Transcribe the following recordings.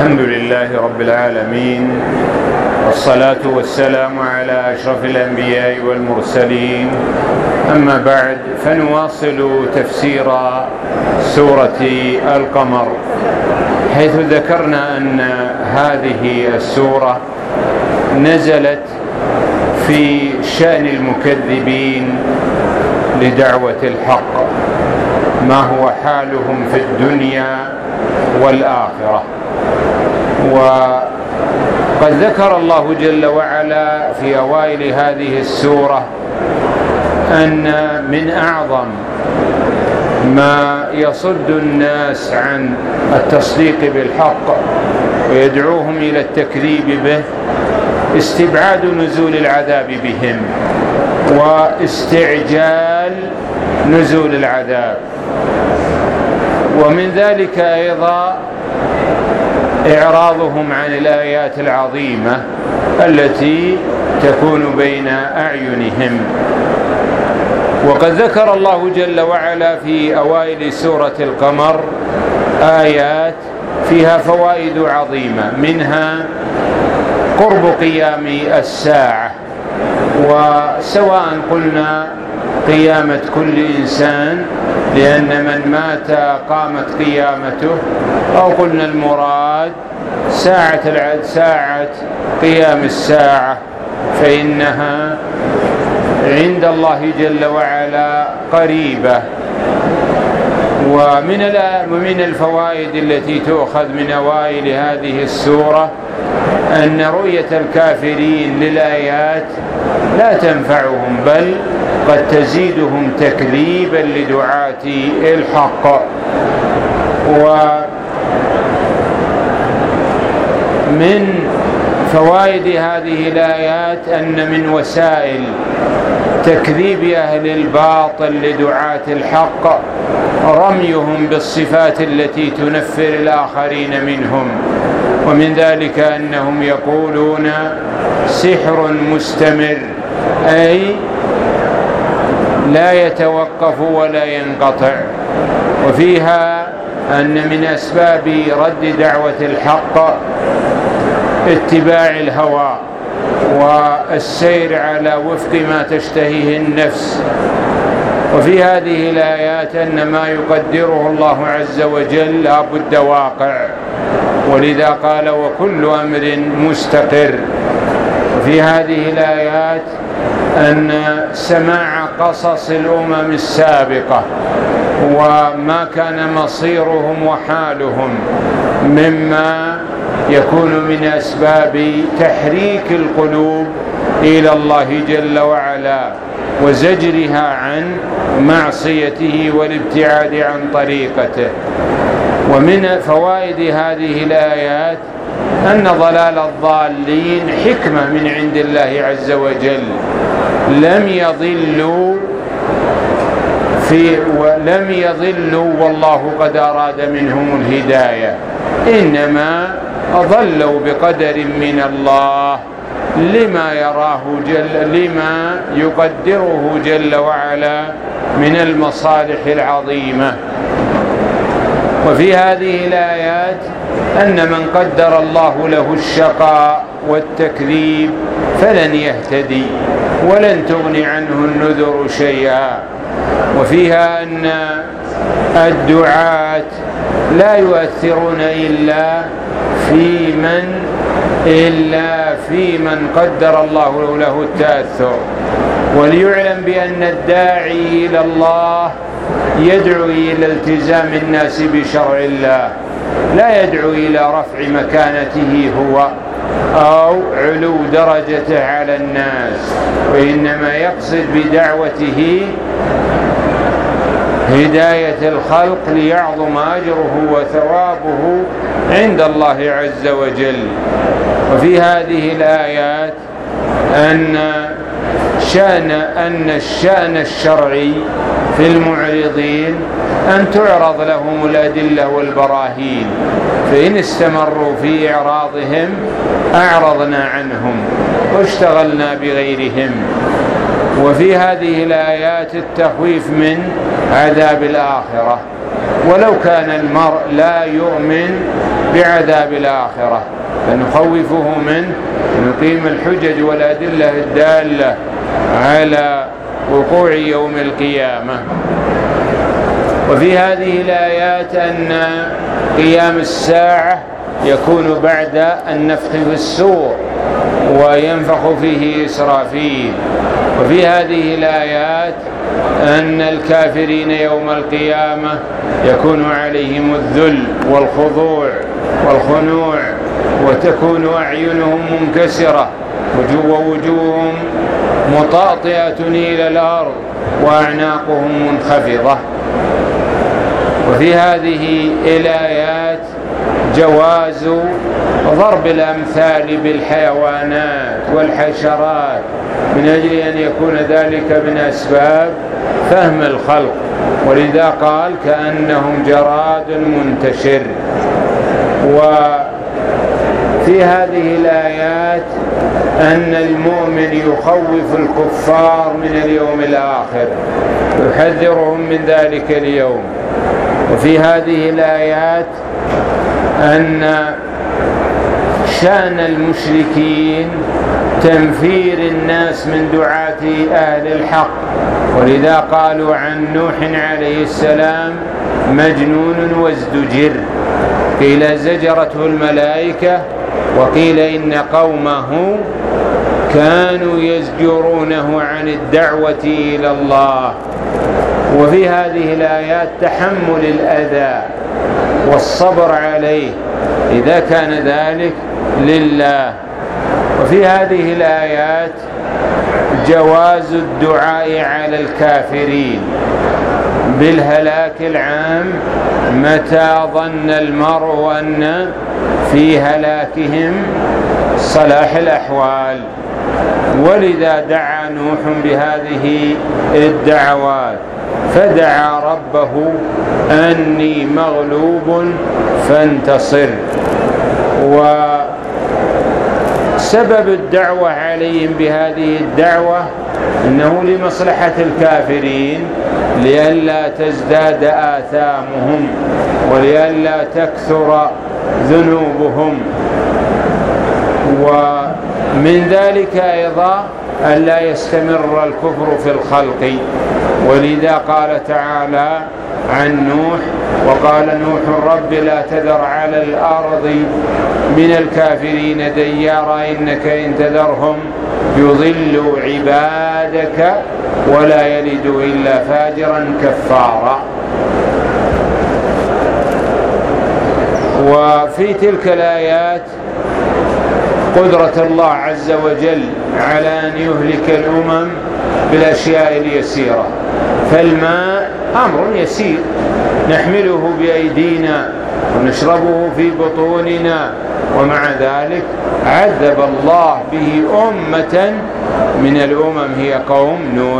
الحمد لله رب العالمين، والصلاة والسلام على أشرف الأنبياء والمرسلين. أما بعد، فنواصل تفسير سورة القمر، حيث ذكرنا أن هذه السورة نزلت في شأن المكذبين لدعوة الحق، ما هو حالهم في الدنيا والآخرة. وقد ذكر الله جل وعلا في أوائل هذه السورة أن من أعظم ما يصد الناس عن التصديق بالحق ويدعوهم إلى التكذيب به استبعاد نزول العذاب بهم واستعجال نزول العذاب، ومن ذلك أيضا إعراضهم عن الآيات العظيمة التي تكون بين أعينهم. وقد ذكر الله جل وعلا في أوائل سورة القمر آيات فيها فوائد عظيمة، منها قرب قيام الساعة، وسواء قلنا قيامة كل إنسان لأن من مات قامت قيامته، أو قلنا المراد ساعة قيام الساعة، فإنها عند الله جل وعلا قريبة. ومن الفوائد التي تؤخذ من أوائل هذه السورة أن رؤية الكافرين للآيات لا تنفعهم، بل قد تزيدهم تكذيبا لدعاة الحق. ومن فوائد هذه الآيات أن من وسائل تكذيب أهل الباطل لدعاة الحق رميهم بالصفات التي تنفر الآخرين منهم، ومن ذلك أنهم يقولون سحر مستمر، أي لا يتوقف ولا ينقطع. وفيها أن من أسباب رد دعوة الحق اتباع الهوى والسير على وفق ما تشتهيه النفس. وفي هذه الآيات أن ما يقدره الله عز وجل لا بد واقع، ولذا قال وكل أمر مستقر. وفي هذه الآيات أن سماع قصص الأمم السابقة وما كان مصيرهم وحالهم مما يكون من أسباب تحريك القلوب إلى الله جل وعلا وزجرها عن معصيته والابتعاد عن طريقته. ومن فوائد هذه الآيات أن ضلال الضالين حكمة من عند الله عز وجل، لم يضلوا والله قد أراد منهم الهداية، إنما ضلوا بقدر من الله لما يقدره جل وعلا من المصالح العظيمة. وفي هذه الآيات أن من قدر الله له الشقاء والتكذيب فلن يهتدي ولن تغني عنه النذر شيئا. وفيها أن الدعاة لا يؤثرون إلا في من قدر الله له التأثر. وليعلم بأن الداعي إلى الله يدعو إلى التزام الناس بشرع الله، لا يدعو إلى رفع مكانته هو أو علو درجته على الناس، وإنما يقصد بدعوته هداية الخلق ليعظم أجره وثوابه عند الله عز وجل. وفي هذه الآيات أن الشأن الشرعي في المعرضين أن تعرض لهم الأدلة والبراهين، فإن استمروا في إعراضهم أعرضنا عنهم واشتغلنا بغيرهم. وفي هذه الآيات التخويف من عذاب الآخرة، ولو كان المرء لا يؤمن بعذاب الآخرة، فنخوفه منه، نقيم الحجج والأدلة الدالة على وقوع يوم القيامة. وفي هذه الآيات أن قيام الساعة يكون بعد النفخ في السور وينفخ فيه إسرافيل. وفي هذه الآيات أن الكافرين يوم القيامة يكون عليهم الذل والخضوع والخنوع، وتكون أعينهم منكسرة ووجوههم مطاطئة إلى الأرض وأعناقهم منخفضة. وفي هذه الآيات جواز ضرب الأمثال بالحيوانات والحشرات من أجل أن يكون ذلك من أسباب فهم الخلق، ولذا قال كأنهم جراد منتشر. وفي هذه الآيات أن المؤمن يخوف الكفار من اليوم الآخر، يحذرهم من ذلك اليوم. وفي هذه الآيات أن شأن المشركين تنفير الناس من دعاة أهل الحق، ولذا قالوا عن نوح عليه السلام مجنون وازدجر، قيل زجرته الملائكة، وقيل إن قومه كانوا يزجرونه عن الدعوة إلى الله. وفي هذه الآيات تحمل الأذى والصبر عليه إذا كان ذلك لله. وفي هذه الآيات جواز الدعاء على الكافرين بالهلاك العام متى ظن المرء أن في هلاكهم صلاح الأحوال. ولذا دعا نوح بهذه الدعوات، فدعا ربه أني مغلوب فانتصر. وسبب الدعوة عليهم بهذه الدعوة إنه لمصلحة الكافرين، لئلا تزداد آثامهم ولئلا تكثر ذنوبهم. ومن ذلك أيضا ألا يستمر الكفر في الخلق، ولذا قال تعالى عن نوح: وقال نوح رب لا تذر على الأرض من الكافرين ديارا إنك إن تذرهم يضلوا عبادك ولا يلدوا إلا فاجرا كفارا. وفي تلك الآيات قدرة الله عز وجل على أن يهلك الأمم بالأشياء اليسيرة، فالماء أمر يسير نحمله بأيدينا ونشربه في بطوننا، ومع ذلك عذب الله به أمة من الأمم هي قوم نوح.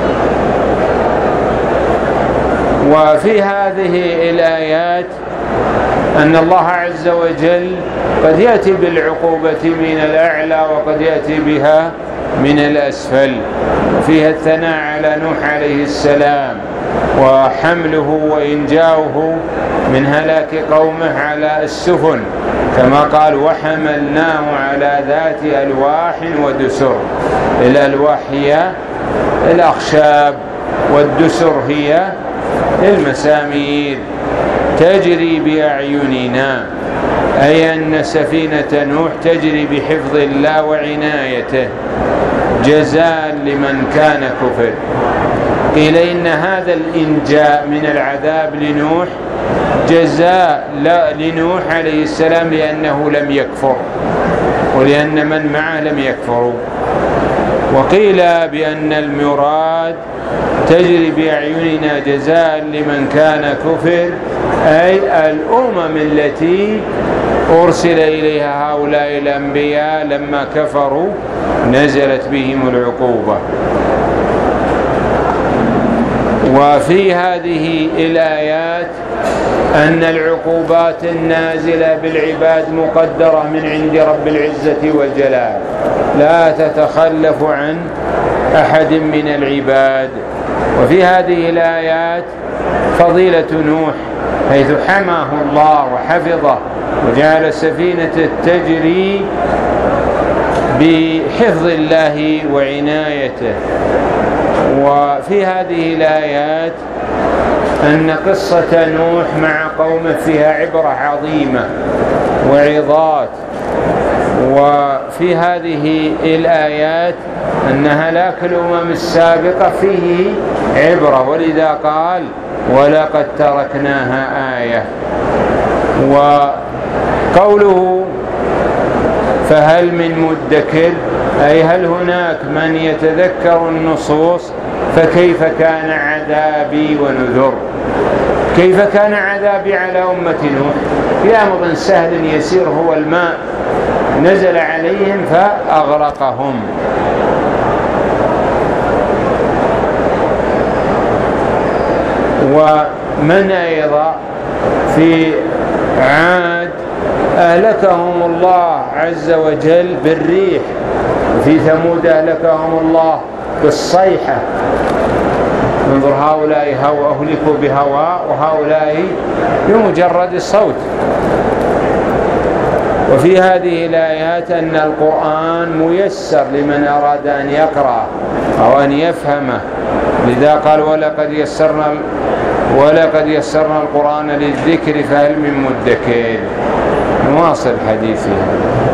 وفي هذه الآيات أن الله عز وجل قد يأتي بالعقوبة من الأعلى وقد يأتي بها من الأسفل. وفيها الثناء على نوح عليه السلام وحمله وإنجاؤه من هلاك قومه على السفن، كما قال: وحملناه على ذات ألواح ودسر. الألواح هي الأخشاب والدسر هي المسامير تجري بأعيننا، أي أن سفينة نوح تجري بحفظ الله وعنايته جزاء لمن كان كفر. قيل إن هذا الإنجاء من العذاب لنوح جزاء لنوح عليه السلام لأنه لم يكفر ولأن من معه لم يكفروا. وقيل بأن المراد تجري بأعيننا جزاء لمن كان كفر، أي الأمم التي أرسل إليها هؤلاء الأنبياء لما كفروا نزلت بهم العقوبة. وفي هذه الآيات أن العقوبات النازلة بالعباد مقدرة من عند رب العزة والجلال، لا تتخلف عن أحد من العباد. وفي هذه الآيات فضيلة نوح حيث حماه الله وحفظه وجعل السفينة تجري بحفظ الله وعنايته. وفي هذه الآيات أن قصة نوح مع قومه فيها عبرة عظيمة وعظات. وفي هذه الآيات أن هلاك الأمم السابقة فيه عبرة، ولذا قال ولقد تركناها آية. وقوله فهل من مدكر أي هل هناك من يتذكر النصوص؟ فكيف كان عذابي ونذر. كيف كان عذابي على أمة نوح؟ في أمر سهل يسير هو الماء نزل عليهم فأغرقهم. ومن أيضا في عاد أهلكهم الله عز وجل بالريح، وفي ثمود أهلكهم الله بالصيحة. انظر هؤلاء أهلكوا بهواء وهؤلاء بمجرد الصوت. وفي هذه الآيات أن القرآن ميسر لمن أراد أن يقرأ أو أن يفهمه، لذا قال ولقد يسرنا القرآن للذكر فهل من مدكر. نواصل حديثنا.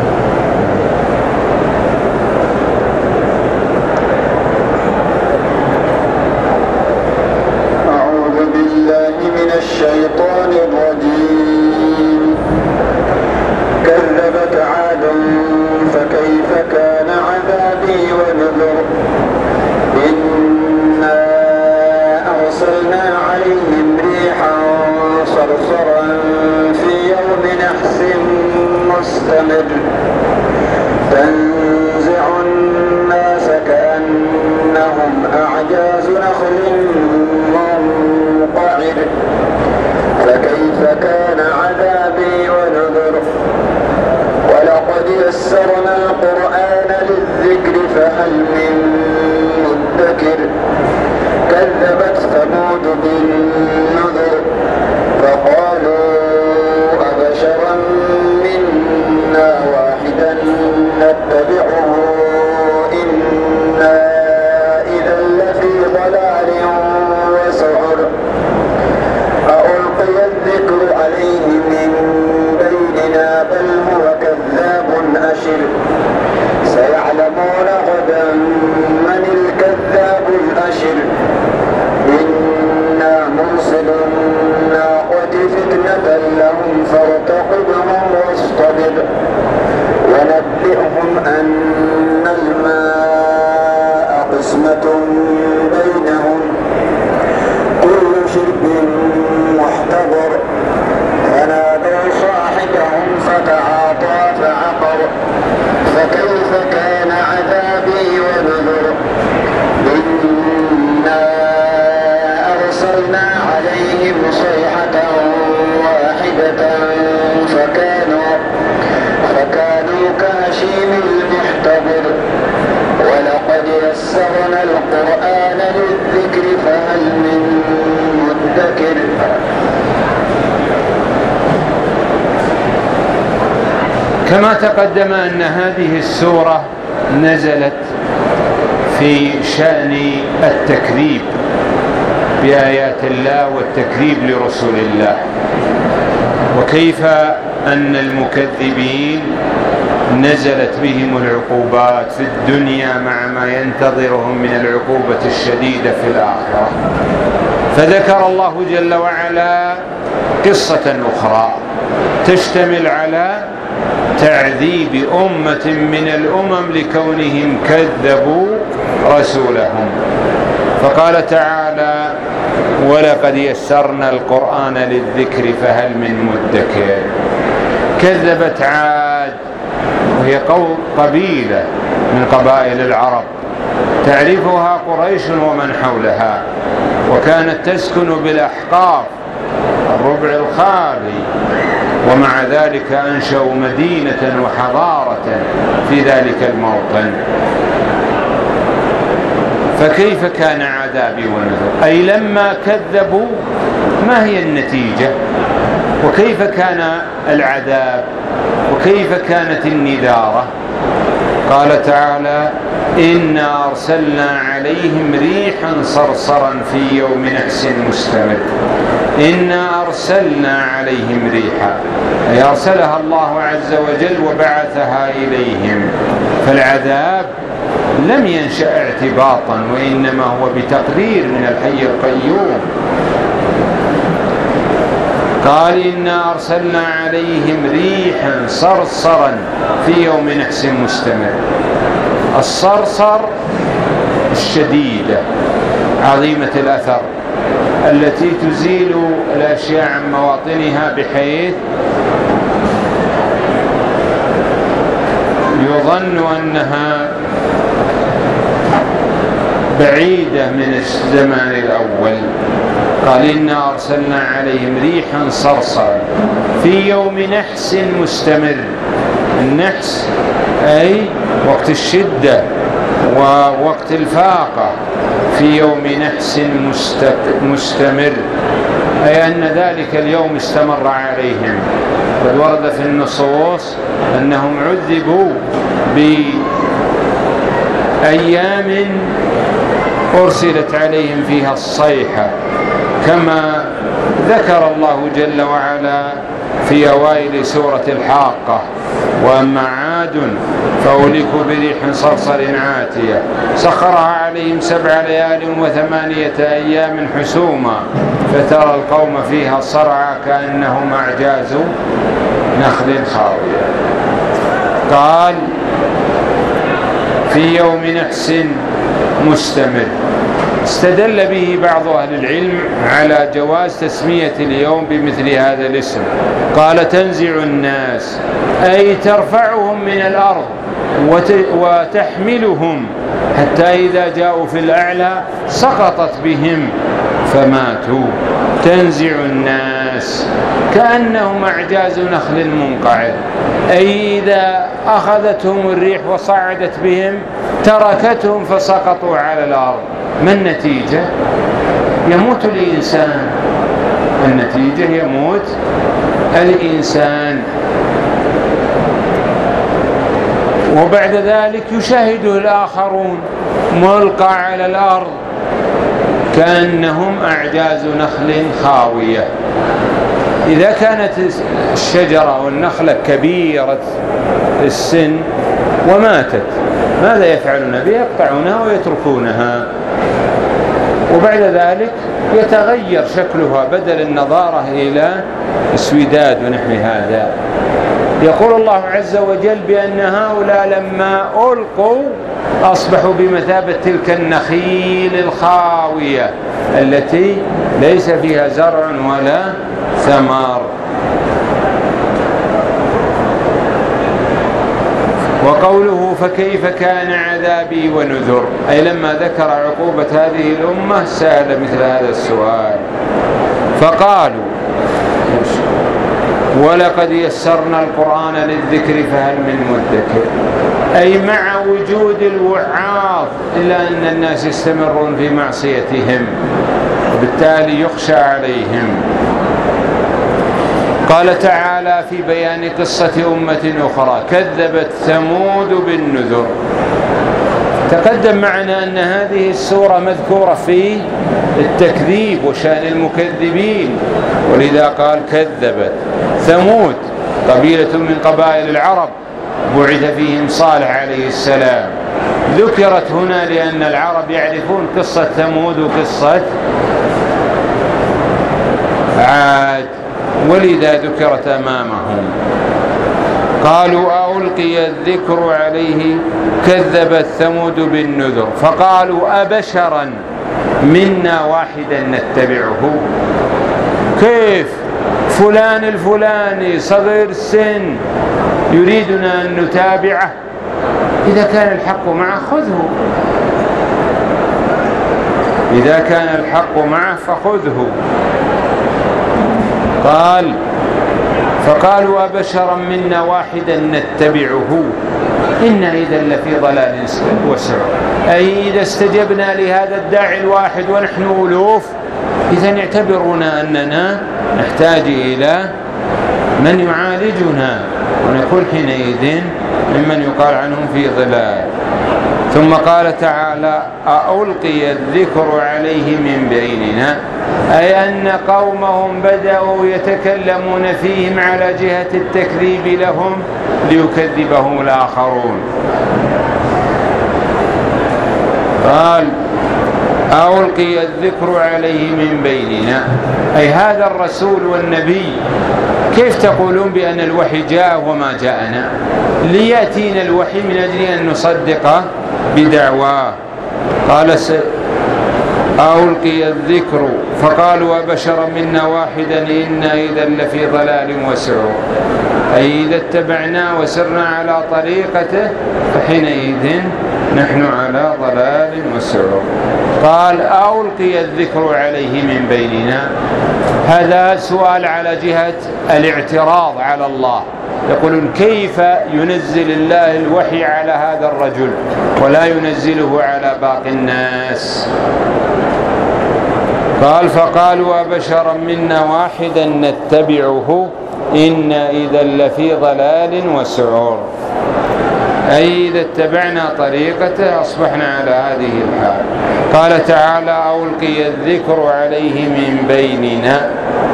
أعوذ بالله من الشيطان الرجيم. كذبت عاد فكيف كان عذابي ونذر. إنا أرسلنا عليهم ريحا صرصرا في يوم نحس مستمر تنزع الناس كأنهم أعجاز نخل منقعر. فكيف كان عذابي ونذر. ولقد يسرنا القرآن للذكر فهل من مدكر. كذبت ثمود بالنذر فقالوا أبشرا منا واحدا نتبعه إنا إذا لفي ضلال وسعر. ألقي الذكر عليه من بيننا بل هو كذاب أشر. سيعلمون غدا من الكذاب الأشر. إنا مرسل الناقة فتنة لهم فارتقبهم واصطبر. ونبئهم أن الماء قسمة بينهم كل شرب محتضر. فنادوا صاحبهم فتعاطى فعقر. فكيف كان عذابي ونذر. إنا أرسلنا عليهم صيحة واحدة فكانوا كهشيم المحتضر. ولقد يسرنا القرآن للذكر فهل من مدكر. كما تقدم أن هذه السورة نزلت في شأن التكذيب بآيات الله والتكذيب لرسول الله، وكيف أن المكذبين نزلت بهم العقوبات في الدنيا مع ما ينتظرهم من العقوبة الشديدة في الآخرة. فذكر الله جل وعلا قصة أخرى تشتمل على تعذيب أمة من الأمم لكونهم كذبوا رسولهم. فقال تعالى ولقد يسرنا القرآن للذكر فهل من مدكر. كذبت عاد، وهي قبيلة من قبائل العرب تعرفها قريش ومن حولها، وكانت تسكن بالأحقاف الربع الخالي، ومع ذلك أنشأوا مدينة وحضارة في ذلك الموطن. فكيف كان عذابي ونذر، أي لما كذبوا ما هي النتيجة، وكيف كان العذاب، وكيف كانت النذارة. قال تعالى: إنا أرسلنا عليهم ريحا صرصرا في يوم نحس مستمر. إنا أرسلنا عليهم ريحا، أي أرسلها الله عز وجل وبعثها إليهم، فالعذاب لم ينشأ اعتباطا، وإنما هو بتقدير من الحي القيوم. قال: إنا أرسلنا عليهم ريحا صرصرا في يوم نحس مستمر. الصرصر الشديدة عظيمة الأثر التي تزيل الأشياء عن مواطنها بحيث يظن أنها بعيدة من الزمان الأول. قال: إنا أرسلنا عليهم ريحا صرصرا في يوم نحس مستمر. النحس أي وقت الشدة ووقت الفاقة، في يوم نحس مستمر، أي أن ذلك اليوم استمر عليهم. قد ورد في النصوص أنهم عذبوا بأيام أرسلت عليهم فيها الصيحة، كما ذكر الله جل وعلا في أوائل سورة الحاقة: وأما عاد فأهلكوا بريح صرصر عاتية سخرها عليهم 7 ليال و8 أيام حسوما فترى القوم فيها صرعى كأنهم أعجاز نخل خاوية. قال: في يوم نحس مستمر. استدل به بعض أهل العلم على جواز تسمية اليوم بمثل هذا الاسم. قال: تنزع الناس، أي ترفعهم من الأرض وتحملهم حتى إذا جاءوا في الأعلى سقطت بهم فماتوا. تنزع الناس كأنهم أعجاز نخل منقعر، أي إذا أخذتهم الريح وصعدت بهم تركتهم فسقطوا على الأرض. ما النتيجة؟ يموت الإنسان. النتيجة يموت الإنسان، وبعد ذلك يشاهده الآخرون ملقى على الأرض كأنهم أعجاز نخل خاوية. إذا كانت الشجرة والنخلة كبيرة السن وماتت، ماذا يفعلون بها؟ يقطعونها ويتركونها، وبعد ذلك يتغير شكلها بدل النضارة إلى اسوداد ونحو هذا. يقول الله عز وجل بأن هؤلاء لما ألقوا أصبحوا بمثابة تلك النخيل الخاوية التي ليس فيها زرع ولا ثمار. وقوله: فكيف كان عذابي ونذر، أي لما ذكر عقوبة هذه الأمة سأل مثل هذا السؤال. فقالوا: ولقد يسرنا القرآن للذكر فهل من مدكر، أي مع وجود الوعاظ إلا أن الناس يستمرون في معصيتهم وبالتالي يخشى عليهم. قال تعالى في بيان قصة أمة أخرى: كذبت ثمود بالنذر. تقدم معنا أن هذه السورة مذكورة في التكذيب وشأن المكذبين، ولذا قال: كذبت ثمود، قبيلة من قبائل العرب بعث فيهم صالح عليه السلام. ذكرت هنا لأن العرب يعرفون قصة ثمود وقصة عاد، ولذا ذكرت أمامهم. قالوا: ألقي الذكر عليه كذبت ثمود بالنذر. فقالوا: أبشرا منا واحدا نتبعه. كيف فلان الفلاني صغير السن يريدنا أن نتابعه؟ إذا كان الحق معه خذه، إذا كان الحق معه فخذه. قال: فقالوا: أبشرا منا واحدا نتبعه إنا إذا لفي ضلال وسعر. أي إذا استجبنا لهذا الداعي الواحد ونحن ألوف إذن يعتبرنا أننا نحتاج إلى من يعالجنا، ونكون حينئذ ممن يقال عنهم في ضلال. ثم قال تعالى: ألقي الذكر عليه من بيننا، أي أن قومهم بدأوا يتكلمون فيهم على جهة التكذيب لهم ليكذبهم الآخرون. قال: ألقي الذكر عليه من بيننا، أي هذا الرسول والنبي كيف تقولون بأن الوحي جاء وما جاءنا؟ ليأتينا الوحي من أجل أن نصدق بدعواه. قال: ألقي الذكر، فقالوا: أبشرا منا واحدا إنا إذا لفي ضلال وسعور، أي إذا اتبعناه وسرنا على طريقته فحينئذ نحن على ضلال وسعور. قال: ألقي الذكر عليه من بيننا، هذا سؤال على جهة الاعتراض على الله، يقولون: كيف ينزل الله الوحي على هذا الرجل ولا ينزله على باقي الناس؟ قال: فقالوا: أبشرا منا واحدا نتبعه إنا إذا لفي ضلال وسعور، أي إذا اتبعنا طريقته أصبحنا على هذه الحال. قال تعالى: ألقي الذكر عليه من بيننا،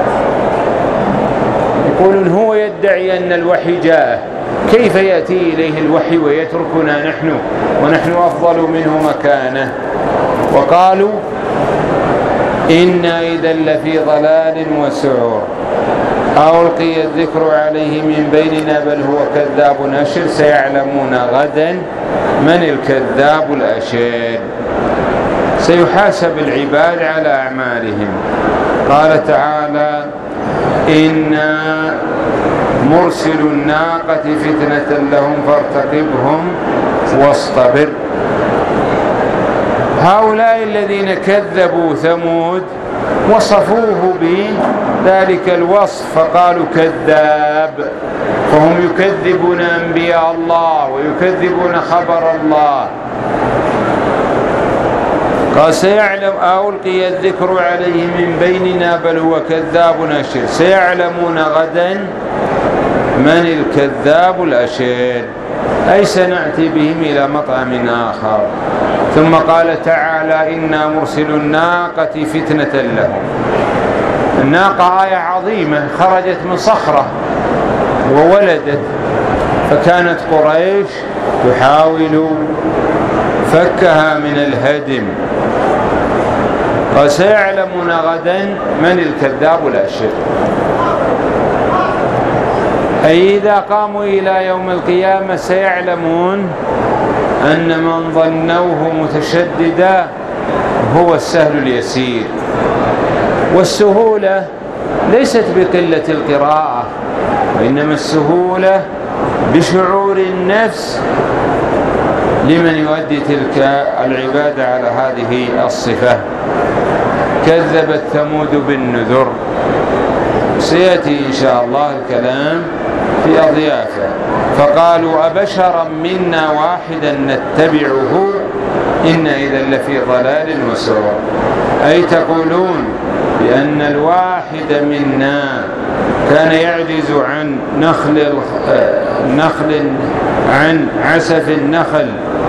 يقولون هو يدعي أن الوحي جاءه، كيف يأتي إليه الوحي ويتركنا نحن ونحن أفضل منه مكانه؟ وقالوا: إنا إذا لفي ضلال وسعور، ألقي الذكر عليه من بيننا بل هو كذاب أشر، سيعلمون غدا من الكذاب الأشر. سيحاسب العباد على أعمالهم. قال تعالى: إنا مرسل الناقة فتنة لهم فارتقبهم واصطبر. هؤلاء الذين كذبوا ثمود وصفوه بذلك الوصف فقالوا كذاب، فهم يكذبون أنبياء الله ويكذبون خبر الله. قال: سيعلم ألقي الذكر عليه من بيننا بل هو كذاب أشر، سيعلمون غدا من الكذاب الأشر، أي سنأتي بهم إلى مطعم آخر. ثم قال تعالى: إنا مرسل الناقة فتنة لهم. الناقة آية عظيمة خرجت من صخرة وولدت، فكانت قريش تحاول فكها من الهدم. وسيعلمون غدا من الكذاب الأشر، أي إذا قاموا إلى يوم القيامة سيعلمون أن من ظنوه متشددا هو السهل اليسير. والسهولة ليست بقلة القراءة، وإنما السهولة بشعور النفس لمن يؤدي تلك العبادة على هذه الصفة. كذبت ثمود بالنذر، سيأتي إن شاء الله الكلام في أضيافه. فقالوا: أبشرا منا واحدا نتبعه إنا إذا لفي ضلال وسعور، أي تقولون بأن الواحد منا كان يعجز عن نخل عن عسف النخل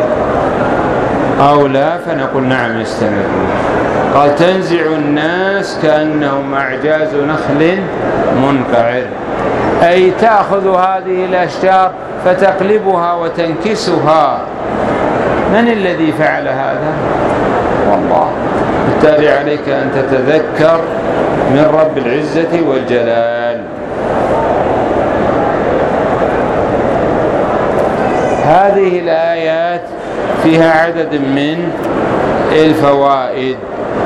أو لا؟ فنقول: نعم يستمرون. قال: تنزع الناس كأنهم أعجاز نخل منقعر، أي تأخذ هذه الأشجار فتقلبها وتنكسها. من الذي فعل هذا؟ والله. بالتالي عليك أن تتذكر من رب العزة والجلال. هذه الآيات فيها عدد من الفوائد،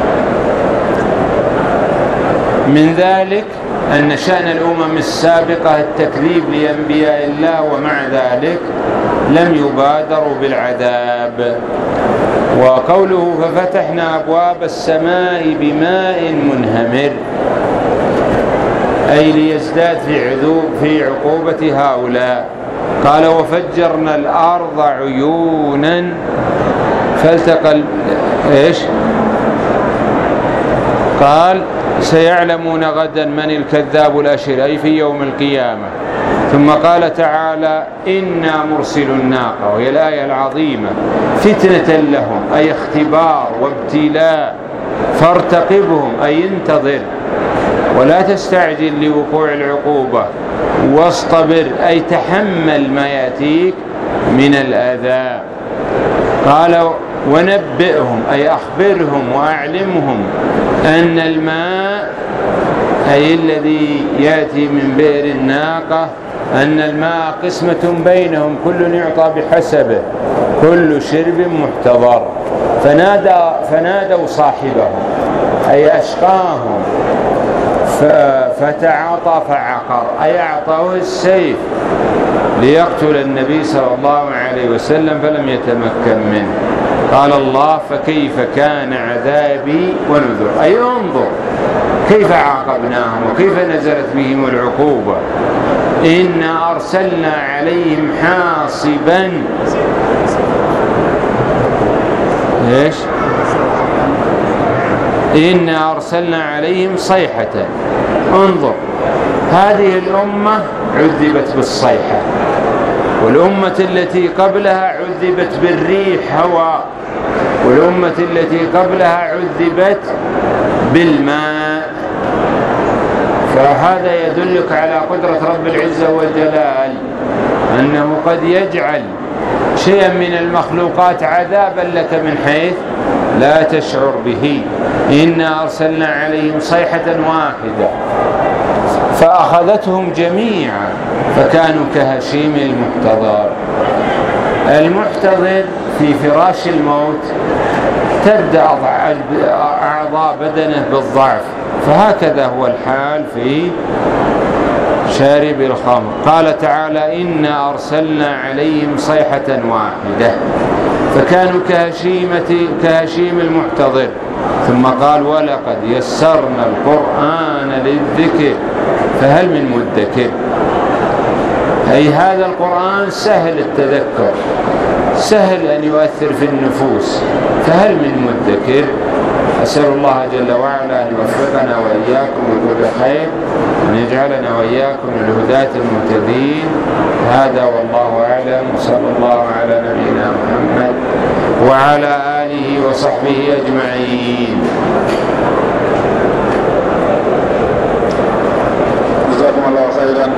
من ذلك أن شأن الأمم السابقة التكذيب لأنبياء الله، ومع ذلك لم يبادروا بالعذاب. وقوله: ففتحنا أبواب السماء بماء منهمر، أي ليزداد في عقوبة هؤلاء. قال: وفجرنا الأرض عيونا فالتقى إيش؟ قال سيعلمون غدا من الكذاب الأشر، أي في يوم القيامة. ثم قال تعالى إنا مرسل الناقة، وهي الآية العظيمة، فتنة لهم أي اختبار وابتلاء، فارتقبهم أي انتظر ولا تستعجل لوقوع العقوبة، واصطبر أي تحمل ما يأتيك من الأذى. قال ونبئهم أي أخبرهم وأعلمهم أن الماء أي الذي يأتي من بئر الناقة أن الماء قسمة بينهم كل يعطى بحسبه كل شرب محتضر. فنادوا صاحبهم أي أشقاهم فتعاطى فعقر أي أعطاه السيف ليقتل النبي صلى الله عليه وسلم فلم يتمكن منه. قال الله فكيف كان عذابي ونذر، أي انظر كيف عاقبناهم وكيف نزلت بهم العقوبة. إنا أرسلنا عليهم حاصبا إيش؟ إنا أرسلنا عليهم صيحة. انظر هذه الأمة عذبت بالصيحة، والأمة التي قبلها عذبت بالريح هواء، والأمة التي قبلها عذبت بالماء. فهذا يدلك على قدرة رب العزة والجلال أنه قد يجعل شيئا من المخلوقات عذابا لك من حيث لا تشعر به. إنا أرسلنا عليهم صيحة واحدة فأخذتهم جميعا فكانوا كهشيم المحتضر. المحتضر في فراش الموت تبدأ أعضاء بدنه بالضعف، فهكذا هو الحال في شارب الخمر. قال تعالى إنا أرسلنا عليهم صيحة واحدة فكانوا كهشيم المحتضر. ثم قال ولقد يسرنا القرآن للذكر فهل من مدكر، أي هذا القرآن سهل التذكر، سهل أن يؤثر في النفوس، فهل من مدكر. أسأل الله جل وعلا أن يوفقنا وإياكم لكل خير، وأن يجعلنا وإياكم من الهداة المهتدين. هذا والله أعلم، وصلى الله على نبينا محمد وعلى آله وصحبه أجمعين. جزاكم الله خيرا.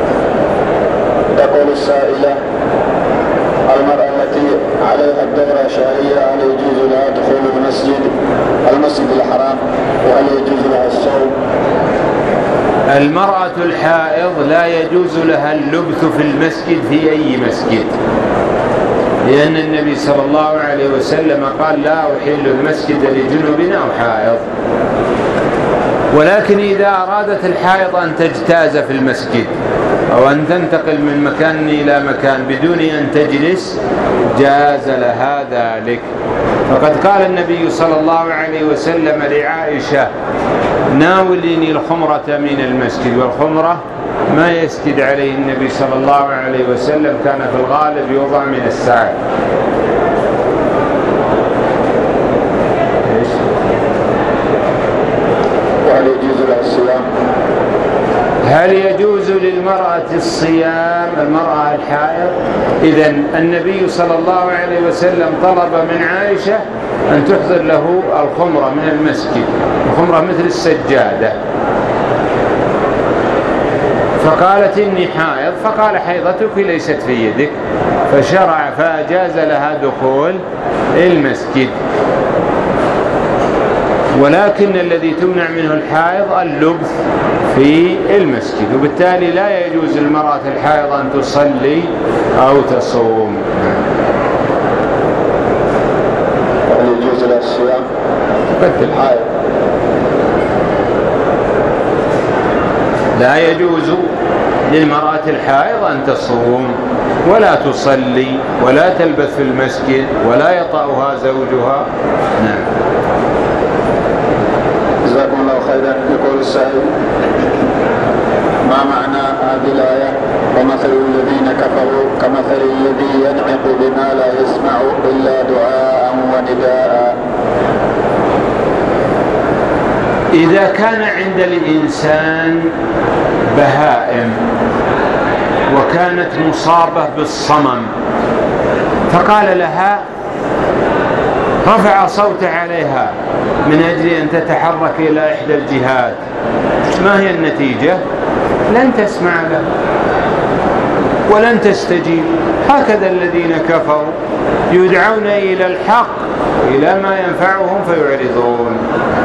تقول السائلة المرأة التي عليها الدورة شهرية هل يجوز لها دخول المسجد الحرام، وهل يجوز لها الصوم؟ المرأة الحائض لا يجوز لها اللبث في المسجد في أي مسجد، لأن النبي صلى الله عليه وسلم قال لا أحل المسجد لجنب أو حائض. ولكن إذا أرادت الحائض أن تجتاز في المسجد أو أن تنتقل من مكان إلى مكان بدون أن تجلس جاز لها ذلك. فقد قال النبي صلى الله عليه وسلم لعائشة ناوليني الخمرة من المسجد، والخمرة ما يسجد عليه النبي صلى الله عليه وسلم، كان في الغالب يوضع من الساعد. وهل يجوز لها الصيام؟ هل يجوز للمرأة الصيام المرأة الحائض؟ إذن النبي صلى الله عليه وسلم طلب من عائشة أن تحضر له الخمرة من المسجد، الخمرة مثل السجادة، فقالت إني حائض، فقال حيضتك ليست في يدك، فشرع فأجاز لها دخول المسجد. ولكن الذي تمنع منه الحائض اللبث في المسجد، وبالتالي لا يجوز للمرأة الحائض أن تصلي أو تصوم. هل يجوز لها الصيام؟ الحائض لا يجوز للمرأة الحائض أن تصوم ولا تصلي ولا تلبث في المسجد ولا يطأها زوجها. نعم. جزاكم الله خيرا. يقول السائل ما معنى هذه الآية ومثل الذين كفروا كمثل الذي ينعق بما لا يسمع إلا دعاء ونداء. إذا كان عند الإنسان بهائم وكانت مصابة بالصمم فقال لها رفع صوته عليها من أجل أن تتحرك إلى إحدى الجهات، ما هي النتيجة؟ لن تسمع له ولن تستجيب. هكذا الذين كفروا يدعون إلى الحق إلى ما ينفعهم فيعرضون.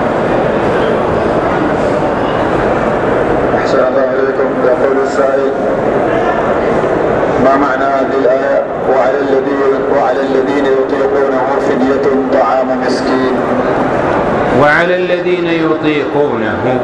أحسن الله إليكم. يقول السائل: ما معنى هذه الآية وعلى الذين يطيقونه فدية طعام مسكين؟ وعلى الذين يطيقونه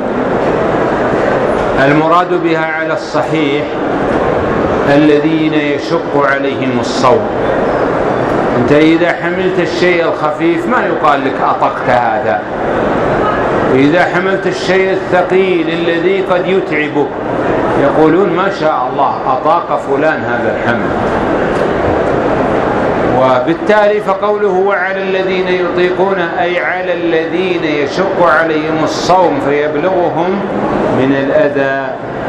المراد بها على الصحيح الذين يشق عليهم الصوم. أنت إذا حملت الشيء الخفيف ما يقال لك أطقت هذا، وإذا حملت الشيء الثقيل الذي قد يتعبك يقولون ما شاء الله أطاق فلان هذا الحمل. وبالتالي فقوله وعلى الذين يطيقون أي على الذين يشق عليهم الصوم فيبلغهم من الأذى،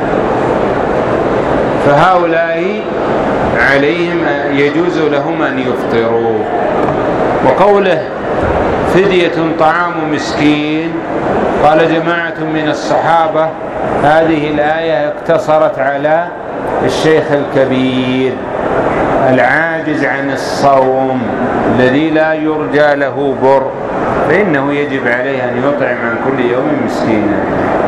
فهؤلاء عليهم يجوز لهم أن يفطروا. وقوله فدية طعام مسكين قال جماعة من الصحابة هذه الآية اقتصرت على الشيخ الكبير العاجز عن الصوم الذي لا يرجى له بر، فإنه يجب عليه أن يطعم عن كل يوم مسكينا.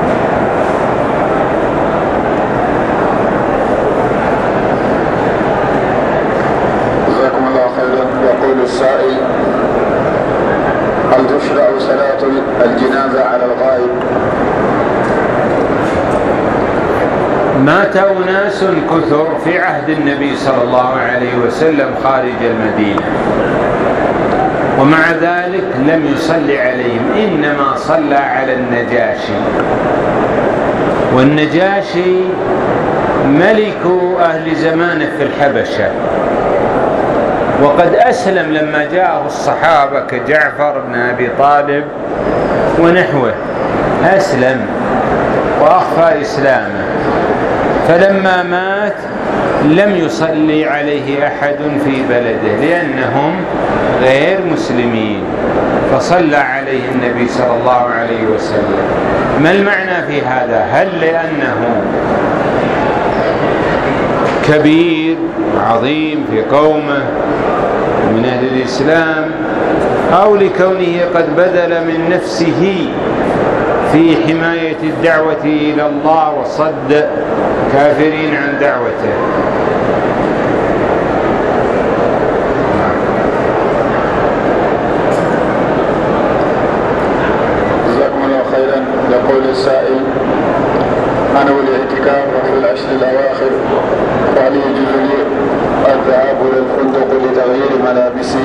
جزاكم الله خيرا. يقول السائل: هل تشرع صلاة الجنازة على الغائب؟ مات أناس كثر في عهد النبي صلى الله عليه وسلم خارج المدينة، ومع ذلك لم يصلي عليهم، إنما صلى على النجاشي. والنجاشي ملك أهل زمانه في الحبشة، وقد أسلم لما جاءه الصحابة كجعفر بن أبي طالب ونحوه، أسلم وأخفى إسلامه، فلما مات لم يصلي عليه أحد في بلده لأنهم غير مسلمين، فصلى عليه النبي صلى الله عليه وسلم. ما المعنى في هذا؟ هل لأنه كبير عظيم في قومه من أهل الإسلام، أو لكونه قد بذل من نفسه في حماية الدعوة إلى الله وصد كافرين عن دعوته؟ جزاكم الله خيرا. يقول السائل: أنا والاعتكاف في العشر الأواخر، وهل يجوز لي الذهاب إلى الفندق لتغيير ملابسي؟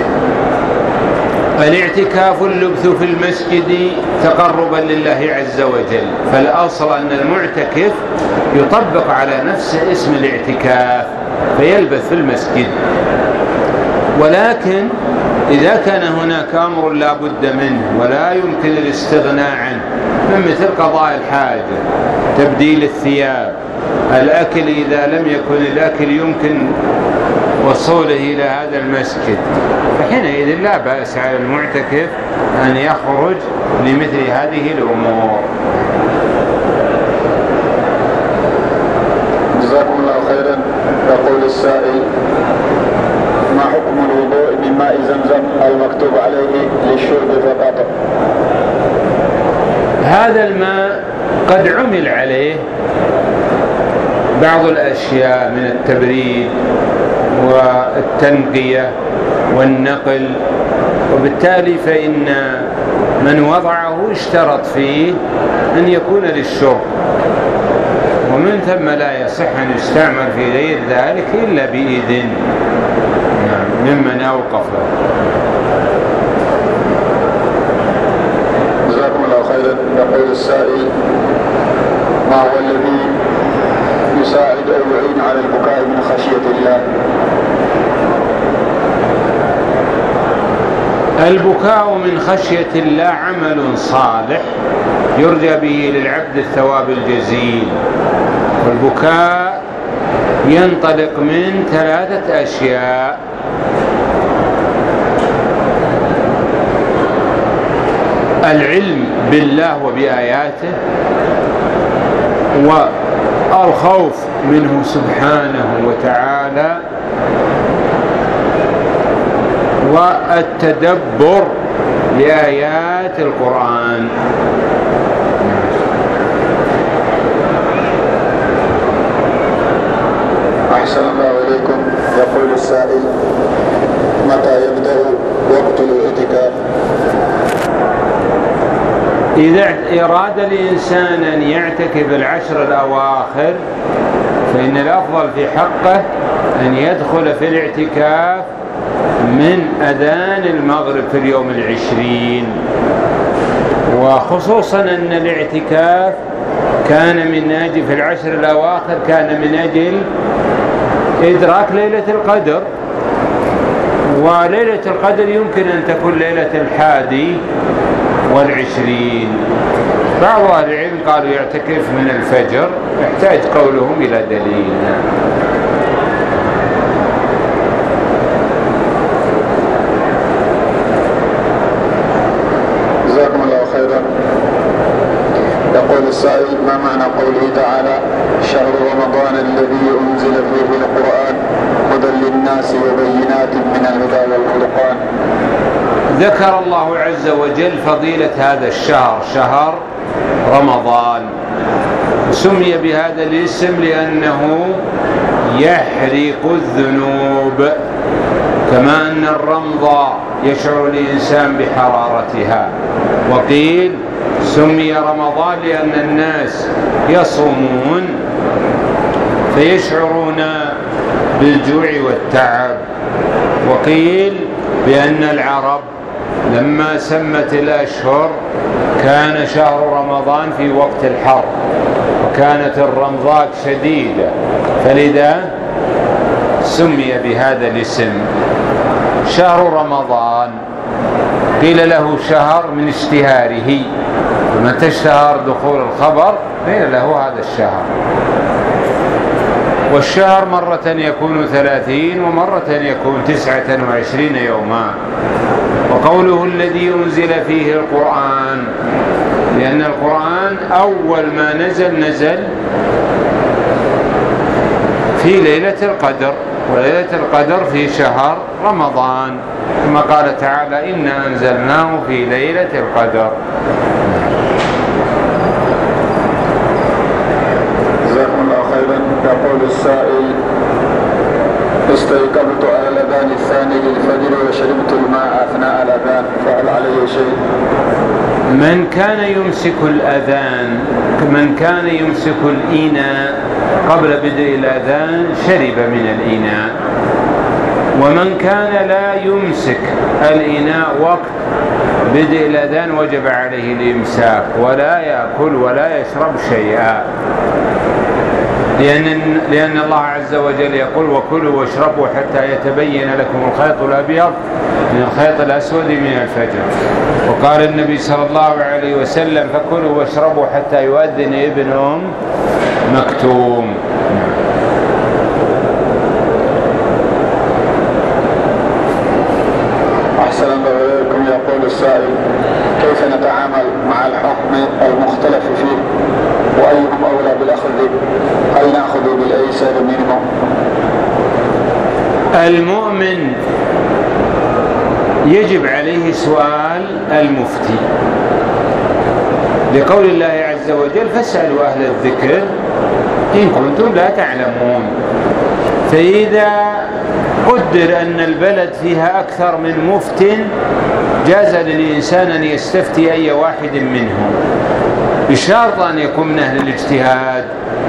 الاعتكاف اللبث في المسجد تقربا لله عز وجل، فالأصل أن المعتكف يطبق على نفسه اسم الاعتكاف فيلبث في المسجد. ولكن إذا كان هناك أمر لا بد منه ولا يمكن الاستغناء عنه، من مثل قضاء الحاجة، تبديل الثياب، الأكل إذا لم يكن الأكل يمكن وصوله إلى هذا المسجد، فحينئذ لا بأس على المعتكف أن يخرج لمثل هذه الأمور. جزاكم الله خيرا. يقول السائل: ما حكم الوضوء من ماء زمزم المكتوب عليه للشرب فقط؟ هذا الماء قد عمل عليه بعض الأشياء من التبريد والتنقية والنقل، وبالتالي فإن من وضعه اشترط فيه أن يكون للشرب، ومن ثم لا يصح أن يستعمل في غير ذلك إلا بإذن ممن أوقفه. جزاكم الله خيرا. يقول السائل: ما هو الذي يساعد أو يعين على البكاء من خشية الله؟ البكاء من خشية الله عمل صالح يرجى به للعبد الثواب الجزيل. والبكاء ينطلق من 3 أشياء: العلم بالله وبآياته، والخوف منه سبحانه وتعالى، والتدبر لآيات القرآن. أحسن الله إليكم. يقول السائل: متى يبدأ وقت الاعتكاف؟ إذا أراد الإنسان أن يعتكف 10 الأواخر فإن الأفضل في حقه أن يدخل في الاعتكاف من أذان المغرب في اليوم 20، وخصوصا أن الاعتكاف كان من أجل في 10 الأواخر كان من أجل إدراك ليلة القدر، وليلة القدر يمكن أن تكون ليلة 21. بعض أهل العلم قالوا يعتكف من الفجر، يحتاج قولهم إلى دليل. جزاكم الله خيرا. يقول السائل: ما معنى قوله تعالى: شهر رمضان الذي أنزل فيه القرآن هدى للناس وبينات من الهدى والفرقان؟ ذكر الله عز وجل فضيلة هذا الشهر، شهر رمضان، سمي بهذا الاسم لأنه يحرق الذنوب، كما أن الرمض يشعر الإنسان بحرارتها. وقيل سمي رمضان لأن الناس يصومون فيشعرون بالجوع والتعب. وقيل بأن العرب لما سمت الأشهر كان شهر رمضان في وقت الحر وكانت الرمضاء شديدة، فلذا سمي بهذا الاسم شهر رمضان. قيل له شهر من اشتهاره، ومتى اشتهر دخول الخبر قيل له هذا الشهر. والشهر مرة يكون 30 ومرة يكون 29 يوما. وقوله الذي أنزل فيه القرآن لأن القرآن أول ما نزل في ليلة القدر، وليلة القدر في شهر رمضان، كما قال تعالى: إنا أنزلناه في ليلة القدر. جزاكم الله خيرا. يقول السائل: استيقظت على الأذان الثاني للفجر وشربت الماء أثناء الأذان، فهل علي شيء؟ من كان يمسك الإناء قبل بدء الأذان شرب من الإناء، ومن كان لا يمسك الإناء وقت بدء الأذان وجب عليه الإمساك ولا يأكل ولا يشرب شيئا، لأن الله عز وجل يقول: وكلوا واشربوا حتى يتبين لكم الخيط الأبيض من الخيط الأسود من الفجر. وقال النبي صلى الله عليه وسلم: فكلوا واشربوا حتى يؤذن ابن أم مكتوم. أحسن الله إليكم. يقول السائل: كيف نتعامل مع الحكم المختلف فيه، وأيهم أولى بالأخذ؟ هل نأخذ بالأيسر منه؟ المؤمن يجب عليه سؤال المفتي، لقول الله عز وجل: فاسألوا أهل الذكر إن كنتم لا تعلمون. فإذا قدر أن البلد فيها أكثر من مفت جاز للإنسان أن يستفتي أي واحد منهم، بشرط أن يكون من أهل الاجتهاد.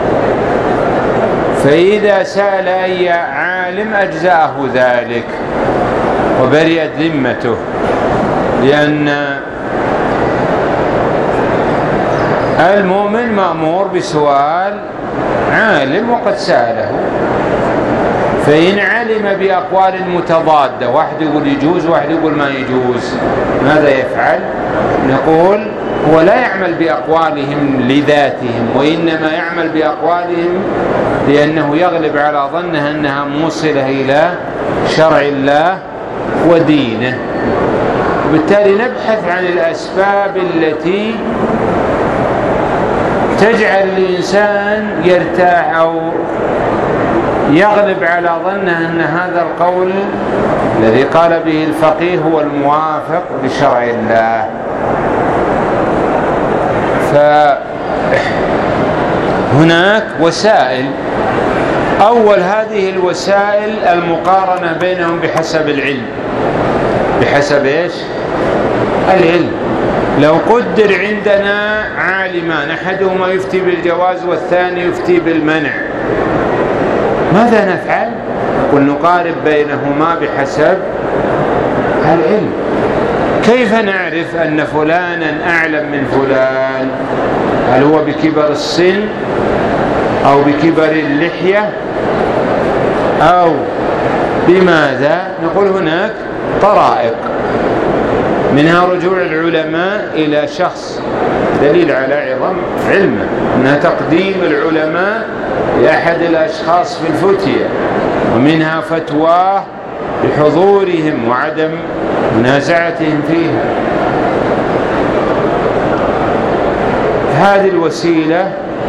فإذا سأل أي عالم أجزأه ذلك وبرئت ذمته، لأن المؤمن مأمور بسؤال عالم وقد سأله، فإن علم بأقوال متضادة، واحد يقول يجوز واحد يقول ما يجوز، ماذا يفعل؟ نقول هو لا يعمل بأقوالهم لذاتهم، وإنما يعمل بأقوالهم لأنه يغلب على ظنه أنها موصلة إلى شرع الله ودينه. وبالتالي نبحث عن الأسباب التي تجعل الإنسان يرتاح أو يغلب على ظنه أن هذا القول الذي قال به الفقيه هو الموافق لشرع الله. فهناك وسائل. أول هذه الوسائل المقارنة بينهم بحسب العلم. بحسب إيش؟ العلم. لو قدر عندنا عالمان أحدهما يفتي بالجواز والثاني يفتي بالمنع، ماذا نفعل؟ نقول نقارب بينهما بحسب العلم. كيف نعرف أن فلانا أعلم من فلان؟ هل هو بكبر السن أو بكبر اللحية أو بماذا؟ نقول هناك طرائق، منها رجوع العلماء إلى شخص دليل على عظم علمه، منها تقديم العلماء لأحد الأشخاص في الفتية، ومنها فتواه بحضورهم وعدم منازعتهم فيها. هذه الوسيلة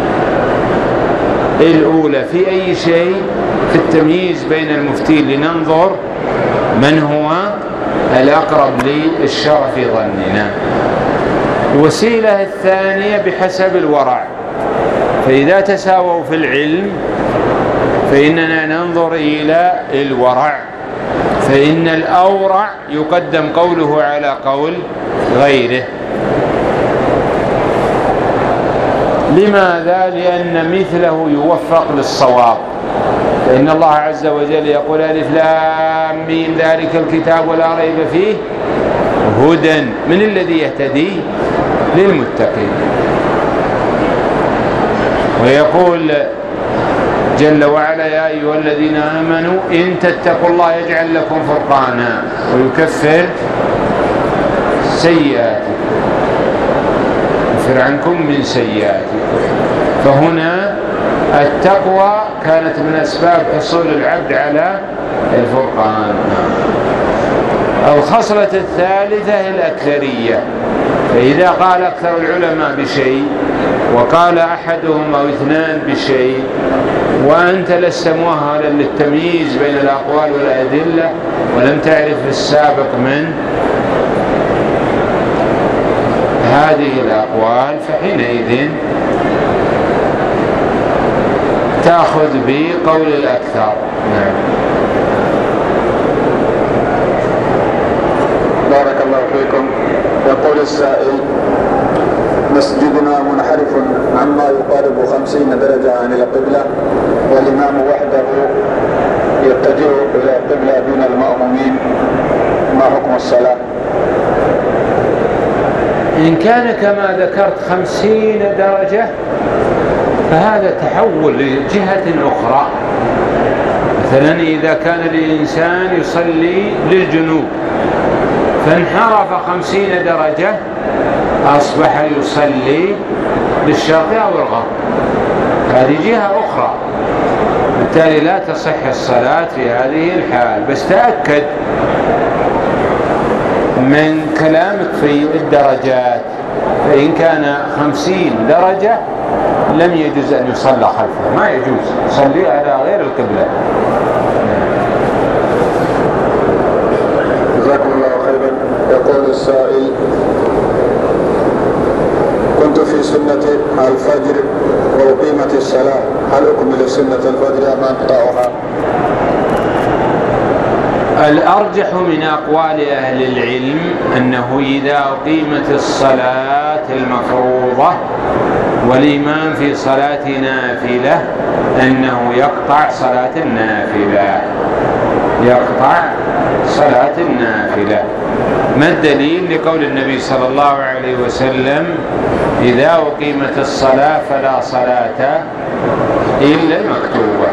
الأولى في أي شيء في التمييز بين المفتين، لننظر من هو الأقرب للشرع في ظننا. الوسيلة الثانية بحسب الورع، فإذا تساووا في العلم فإننا ننظر إلى الورع، فإن الأورع يقدم قوله على قول غيره. لماذا؟ لأن مثله يوفق للصواب، فإن الله عز وجل يقول ألف لام ميم ذلك الكتاب ولا ريب فيه هدى. من الذي يهتدي؟ للمتقين. ويقول جل وعلا يا أيها الذين آمنوا إن تتقوا الله يجعل لكم فرقانا ويكفر سيئاتكم، يكفر عنكم من سيئاتكم. فهنا التقوى كانت من أسباب حصول العبد على الفرقان. الخصلة الثالثة هي الأكثرية، فإذا قال أكثر العلماء بشيء وقال أحدهم أو اثنان بشيء وأنت لست مؤهلا للتمييز بين الأقوال والأدلة ولم تعرف السابق من هذه الأقوال، فحينئذ تأخذ بقول الأكثر. نعم. بارك الله فيكم. يقول السائل: مسجدنا منحرف عما يقارب 50 درجة عن القبلة، والإمام وحده يتجه إلى القبلة دون المأمومين، ما حكم الصلاة؟ إن كان كما ذكرت 50 درجة فهذا تحول لجهة أخرى. مثلا إذا كان الإنسان يصلي للجنوب فانحرف 50 درجة أصبح يصلي للشرق أو الغرب، هذه جهة أخرى، بالتالي لا تصح الصلاة في هذه الحال. بس تأكد من كلامك في الدرجات، فإن كان 50 درجة لم يجوز أن يصلى خلفه، ما يجوز يصلي على غير القبلة. جزاكم الله خيرا. يقول السائل: كنت في سنة الفجر وأقيمت الصلاة، هل أكمل سنة الفجر أم أقطعها؟ الأرجح من أقوال أهل العلم أنه إذا أقيمت الصلاة المفروضة والإمام في صلاة نافلة أنه يقطع صلاة النافلة، يقطع صلاة النافلة. ما الدليل؟ لقول النبي صلى الله عليه وسلم: إذا أقيمت الصلاة فلا صلاة إلا المكتوبة.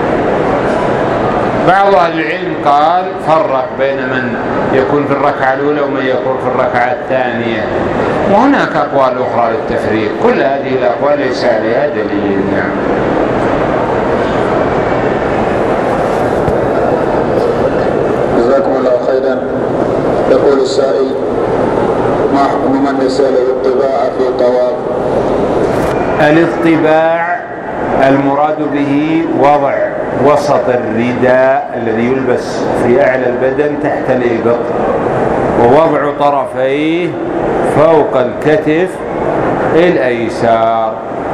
بعض أهل العلم قال فرق بين من يكون في الركعة الأولى ومن يكون في الركعة الثانية، وهناك أقوال أخرى للتفريق. كل هذه الأقوال ليس عليها دليل. نعم. جزاكم الله خيرا. يقول السائل: ما حكم من يسأل الاطباع في الطواف؟ الاطباع المراد به وضع وسط الرداء الذي يلبس في أعلى البدن تحت الإبط، ووضع طرفيه فوق الكتف الأيسار.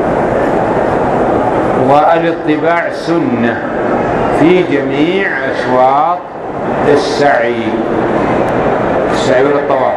والاطباع سنة في جميع أشواط السعي والطواف.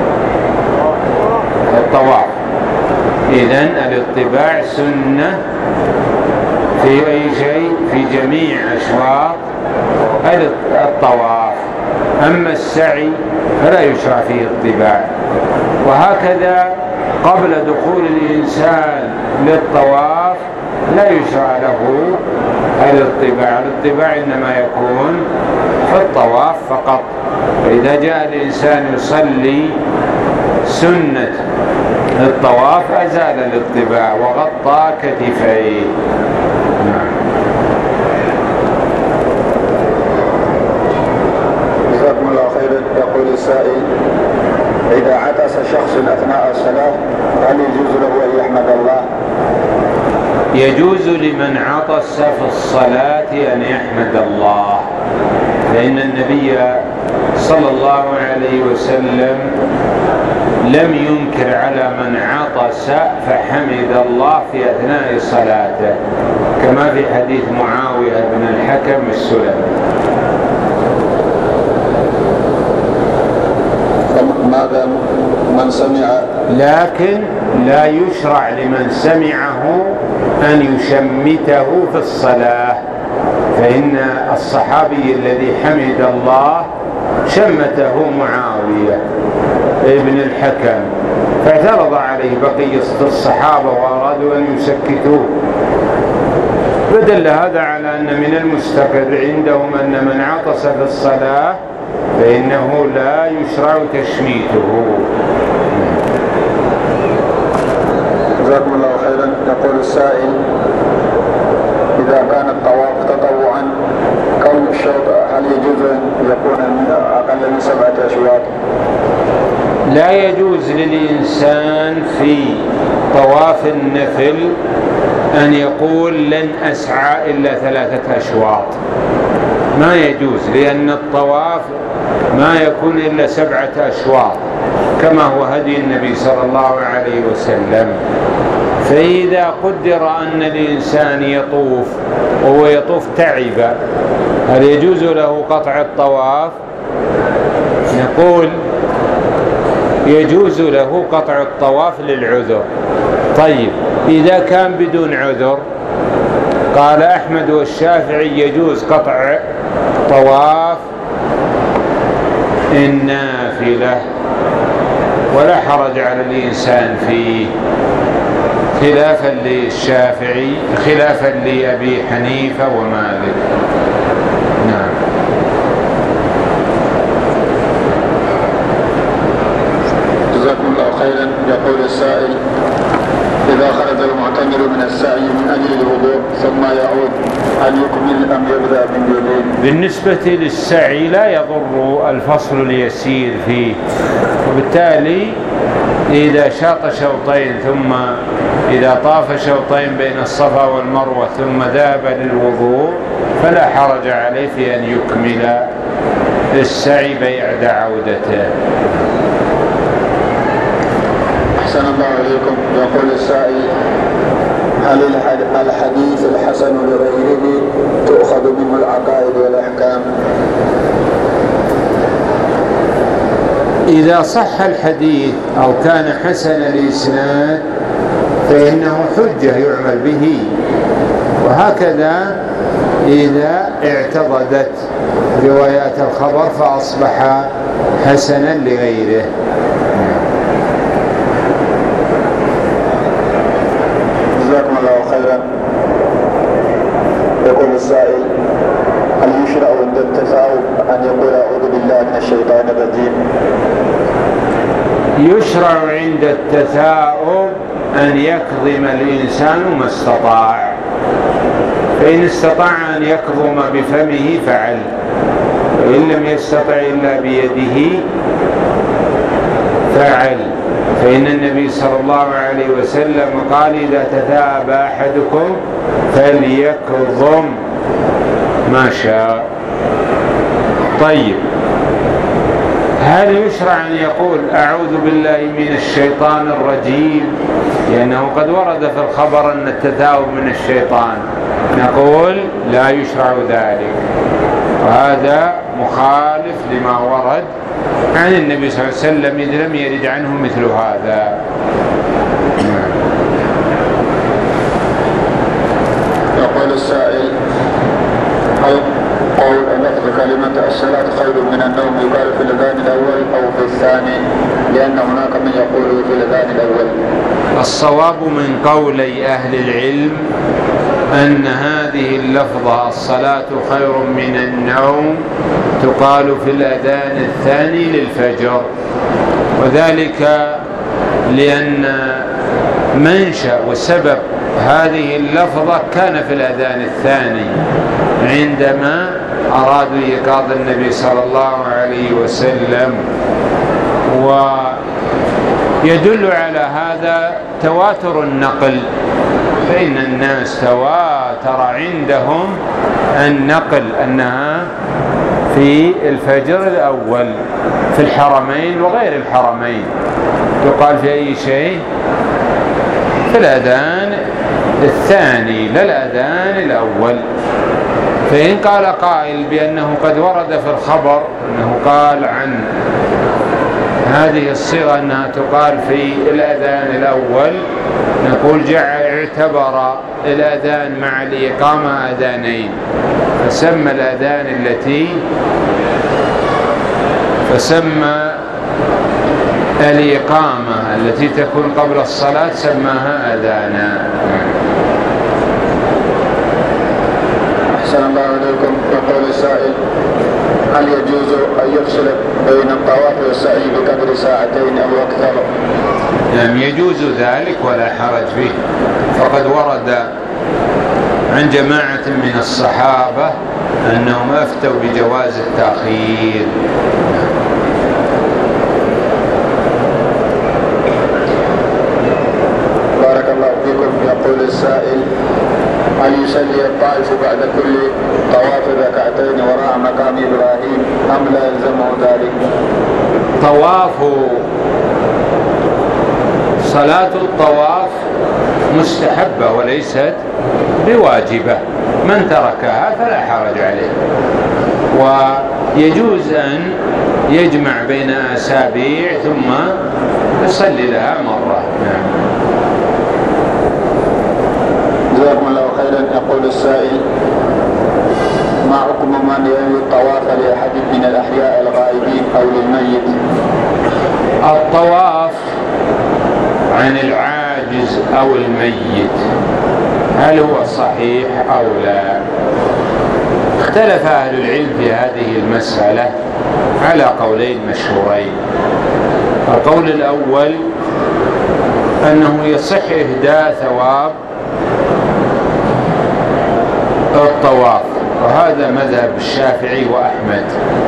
إذن الاطباع سنة في أي شيء في جميع أشواط الطواف. أما السعي فلا يشرع فيه اطباع. وهكذا قبل دخول الإنسان للطواف لا يشرع له الاطباع. الاطباع إنما يكون في الطواف فقط. فإذا جاء الإنسان يصلي سنة الطواف أزال الاطباع وغطى كتفيه. جزاكم الله خيرا. يقول السائل: إذا عطس شخص أثناء الصلاة هل يجوز له أن يحمد الله؟ يجوز لمن عطس في الصلاة أن يحمد الله، لأن النبي صلى الله عليه وسلم لم ينكر على من عطس فحمد الله في أثناء صلاته، كما في حديث معاوية بن الحكم السلمي. ماذا من سمع؟ لكن لا يشرع لمن سمعه أن يشمته في الصلاة، فإن الصحابي الذي حمد الله شمته معاوية ابن الحكم، فاعترض عليه بقية الصحابة وأرادوا أن يسكتوه. فدل هذا على أن من المستقر عندهم أن من عطس في الصلاة فإنه لا يشرع تشميته. جزاكم الله خيرا. يقول السائل: إذا كان الطواف تطوعا كون الشوط هل يجوز أن يكون أقل من 7 أشواط؟ لا يجوز للإنسان في طواف النفل أن يقول لن أسعى إلا 3 أشواط، ما يجوز، لأن الطواف ما يكون إلا 7 أشواط كما هو هدي النبي صلى الله عليه وسلم. فإذا قدر أن الإنسان يطوف وهو يطوف تعب، هل يجوز له قطع الطواف؟ نقول يجوز له قطع الطواف للعذر. طيب إذا كان بدون عذر، قال أحمد والشافعي يجوز قطع طواف النافلة ولا حرج على الإنسان فيه، خلافا للشافعي، خلافا لأبي حنيفة ومالك. نعم. جزاكم الله خيرا. يقول السائل: إذا خرج المعتمر من السعي من أجل الوضوء ثم يعود هل يكمل أم يبدأ من جديد؟ بالنسبة للسعي لا يضر الفصل اليسير فيه، وبالتالي إذا شاط شوطين ثم إذا طاف شوطين بين الصفا والمروة ثم ذهب للوضوء فلا حرج عليه في أن يكمل السعي بعد عودته. أحسن الله إليكم. يقول السائل: هل الحديث الحسن لغيره تؤخذ منه العقائد والأحكام؟ إذا صح الحديث أو كان حسن الإسناد فإنه حجة يعمل به، وهكذا إذا اعتضدت روايات الخبر فأصبح حسنا لغيره. جزاكم الله خيرا. يقول السائل: هل يشرع عند التثاؤب أن يقول أعوذ بالله من الشيطان الرجيم؟ يشرع عند التثاؤب أن يكظم الإنسان ما استطاع، فإن استطاع أن يكظم بفمه فعل، وإن لم يستطع إلا بيده فعل، فإن النبي صلى الله عليه وسلم قال: إذا تثاءب أحدكم فليكظم ما شاء. طيب، هل يشرع أن يقول أعوذ بالله من الشيطان الرجيم؟ لأنه قد ورد في الخبر أن التثاؤب من الشيطان. نقول لا يشرع ذلك، وهذا مخالف لما ورد عن النبي صلى الله عليه وسلم، إذ لم يرد عنه مثل هذا. يقول السائل: هل قول لفظ كلمة الصلاة خير من النوم يقال في الأذان الأول أو في الثاني؟ لأن هناك من يقول في الأذان الأول. الصواب من قولي أهل العلم أن هذه اللفظة الصلاة خير من النوم تقال في الأذان الثاني للفجر، وذلك لأن منشأ وسبب هذه اللفظة كان في الأذان الثاني عندما أرادوا إيقاظ النبي صلى الله عليه وسلم. ويدل على هذا تواتر النقل، فإن الناس تواتر عندهم النقل أنها في الفجر الأول في الحرمين وغير الحرمين. تقال في أي شيء؟ في الأذان الثاني لا الأذان الأول. فإن قال قائل بأنه قد ورد في الخبر أنه قال عن هذه الصيغة أنها تقال في الأذان الأول، نقول اعتبر الأذان مع الإقامة أذانين، فسمى الإقامة التي تكون قبل الصلاة سماها أذانا. أحسن الله عليكم. يقول السائل: هل يجوز أن يفصل بين الطواف والسعي بقدر ساعتين أو أكثر؟ نعم، يجوز ذلك ولا حرج فيه، فقد ورد عن جماعة من الصحابة أنهم أفتوا بجواز التأخير. بارك الله فيكم. يقول السائل: هل يصلي الطائف بعد كل طواف ركعتين وراء مقام إبراهيم أم لا يلزمه ذلك؟ صلاة الطواف مستحبة وليست بواجبة، من تركها فلا حرج عليه، ويجوز أن يجمع بين أسابيع ثم يصلي لها مرة. جزاكم الله خيرا. يقول السائل: ما حكم من ينوي الطواف لأحد من الأحياء الغائبين أو للميت؟ الطواف عن العاجز أو الميت هل هو صحيح أو لا؟ اختلف أهل العلم في هذه المسألة على قولين مشهورين. القول الأول أنه يصح إهداء ثواب الطواف، وهذا مذهب الشافعي وأحمد،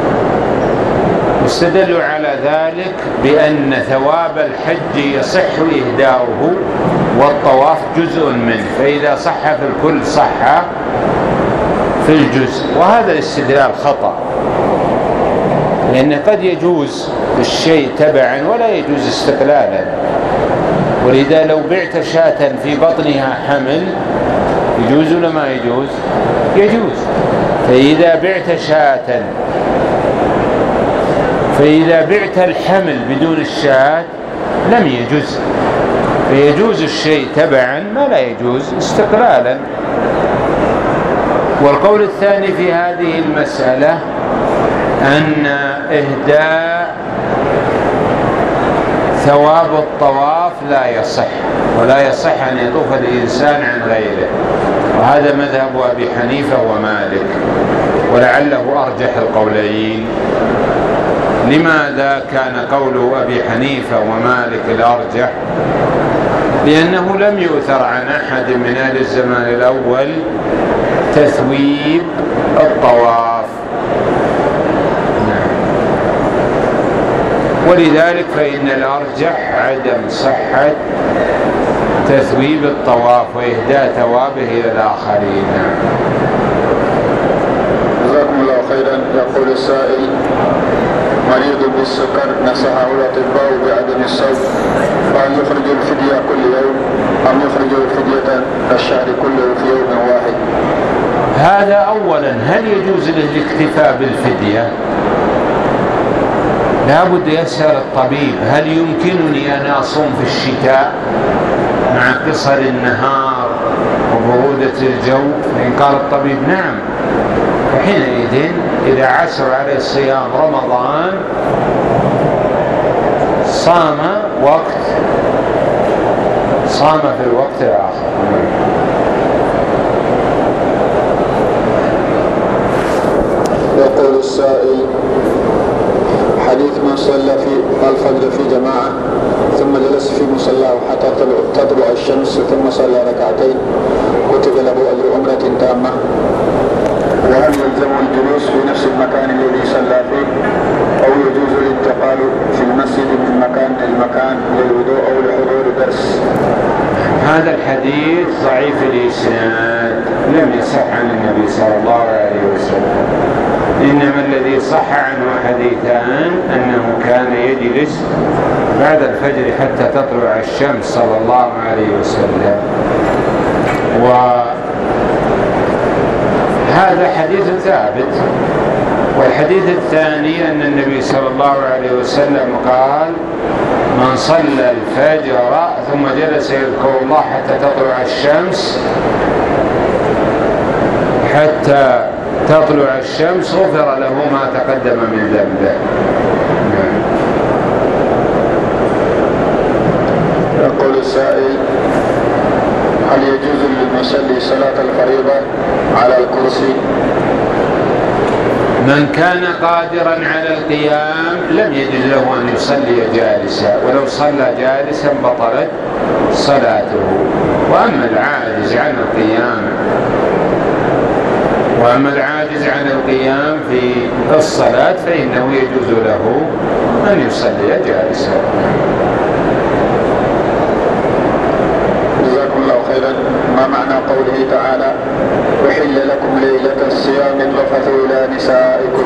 واستدلوا على ذلك بأن ثواب الحج يصح إهداؤه والطواف جزء منه، فإذا صح في الكل صح في الجزء، وهذا الاستدلال خطأ، لأن قد يجوز الشيء تبعا ولا يجوز استقلالا. ولذا لو بعت شاة في بطنها حمل يجوز ولا ما يجوز؟ يجوز. فإذا بعت شاة في فإذا بعت الحمل بدون الشاة لم يجوز، فيجوز الشيء تبعا ما لا يجوز استقلالا. والقول الثاني في هذه المسألة أن إهداء ثواب الطواف لا يصح، ولا يصح أن يطوف الإنسان عن غيره، وهذا مذهب أبي حنيفة ومالك، ولعله أرجح القولين. لماذا كان قول أبي حنيفة ومالك الأرجح؟ لأنه لم يؤثر عن أحد من أهل الزمان الأول تثويب الطواف، ولذلك فإن الأرجح عدم صحة تثويب الطواف وإهداء ثوابه إلى الآخرين. جزاكم الله خيرا. يقول السائل: مريض بالسكر نصحه الأطباء بعدم الصوم، فهل يخرج الفدية كل يوم أم يخرج الفدية الشهر كله في يوم واحد؟ هذا أولا. هل يجوز له الاكتفاء بالفدية؟ لا بد يسأل الطبيب: هل يمكنني أن أصوم في الشتاء مع قصر النهار وبرودة الجو؟ فإن قال الطبيب نعم، فحينئذ إذا عسر عليه صيام رمضان صام في الوقت الآخر. يقول السائل: حديث من صلى في الفجر في جماعة ثم جلس في مصلاه حتى تطلع الشمس ثم صلى ركعتين كتب له أجر عمرة تامة، وهل يلزم الجلوس في نفس المكان الذي صلى فيه أو يجوز الانتقال في المسجد من مكان للمكان للوضوء أو لحضور درس؟ هذا الحديث ضعيف الإسناد، لم يصح عن النبي صلى الله عليه وسلم، إنما الذي صح عنه حديثان: أنه كان يجلس بعد الفجر حتى تطلع الشمس صلى الله عليه وسلم، وهذا حديث ثابت. والحديث الثاني أن النبي صلى الله عليه وسلم قال: من صلى الفجر ثم جلس يذكر الله حتى تطلع الشمس غفر له ما تقدم من ذنبه. يقول السائل: هل يجوز للمصلي صلاة الفريضة على الكرسي؟ من كان قادرا على القيام لم يجد له أن يصلي جالسا، ولو صلى جالسا بطلت صلاته. وأما العاجز عن القيام في الصلاة فإنه يجوز له أن يصلي جالسا. جزاكم الله خيرا. ما معنى قوله تعالى: أحل لكم ليلة الصيام الرفث إلى نسائكم؟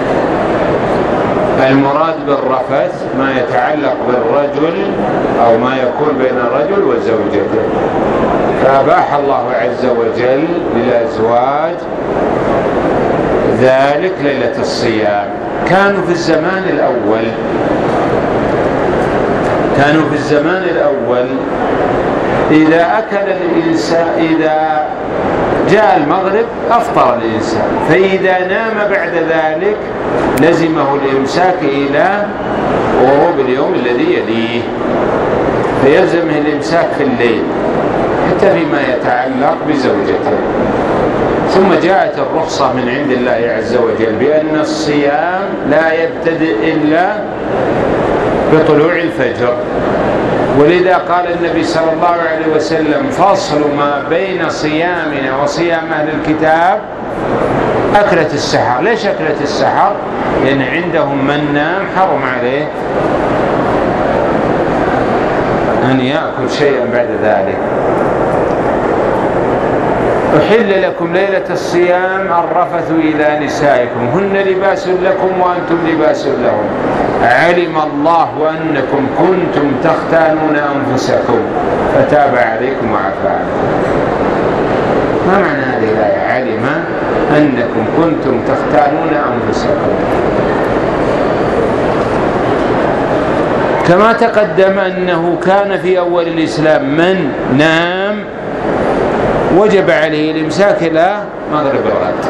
المراد بالرفث ما يتعلق بالرجل أو ما يكون بين الرجل وزوجته، فأباح الله عز وجل للأزواج ذلك ليلة الصيام. كانوا في الزمان الأول إذا جاء المغرب أفطر الإنسان، فإذا نام بعد ذلك لزمه الإمساك إلى غروب اليوم الذي يليه، فيلزمه الإمساك في الليل حتى فيما يتعلق بزوجته. ثم جاءت الرخصة من عند الله عز وجل بأن الصيام لا يبتدئ إلا بطلوع الفجر، ولذا قال النبي صلى الله عليه وسلم: فصل ما بين صيامنا وصيام أهل الكتاب أكلة السحر. ليش أكلة السحر؟ لأن عندهم من نام حرم عليه أن يأكل شيئا بعد ذلك. أحل لكم ليلة الصيام الرفث إلى نسائكم هن لباس لكم وأنتم لباس لهم علم الله أنكم كنتم تختانون أنفسكم فتاب عليكم وعفى عنكم. ما معنى هذه الآية؟ علم أنكم كنتم تختانون أنفسكم. كما تقدم أنه كان في أول الإسلام من نام وجب عليه الإمساك إلى مغرب الغد،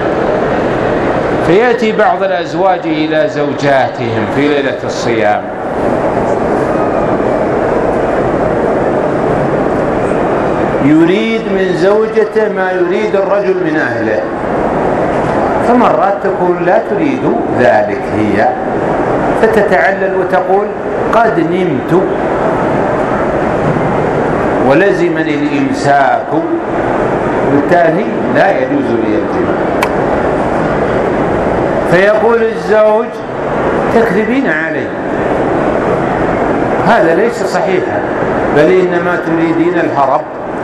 فيأتي بعض الأزواج إلى زوجاتهم في ليلة الصيام يريد من زوجته ما يريد الرجل من أهله، فمرات تكون لا تريد ذلك هي، فتتعلل وتقول قد نمت ولزمني الإمساك، بالتالي لا يجوز لي الجماع. فيقول الزوج تكذبين علي، هذا ليس صحيحا، بل إنما تريدين الهرب.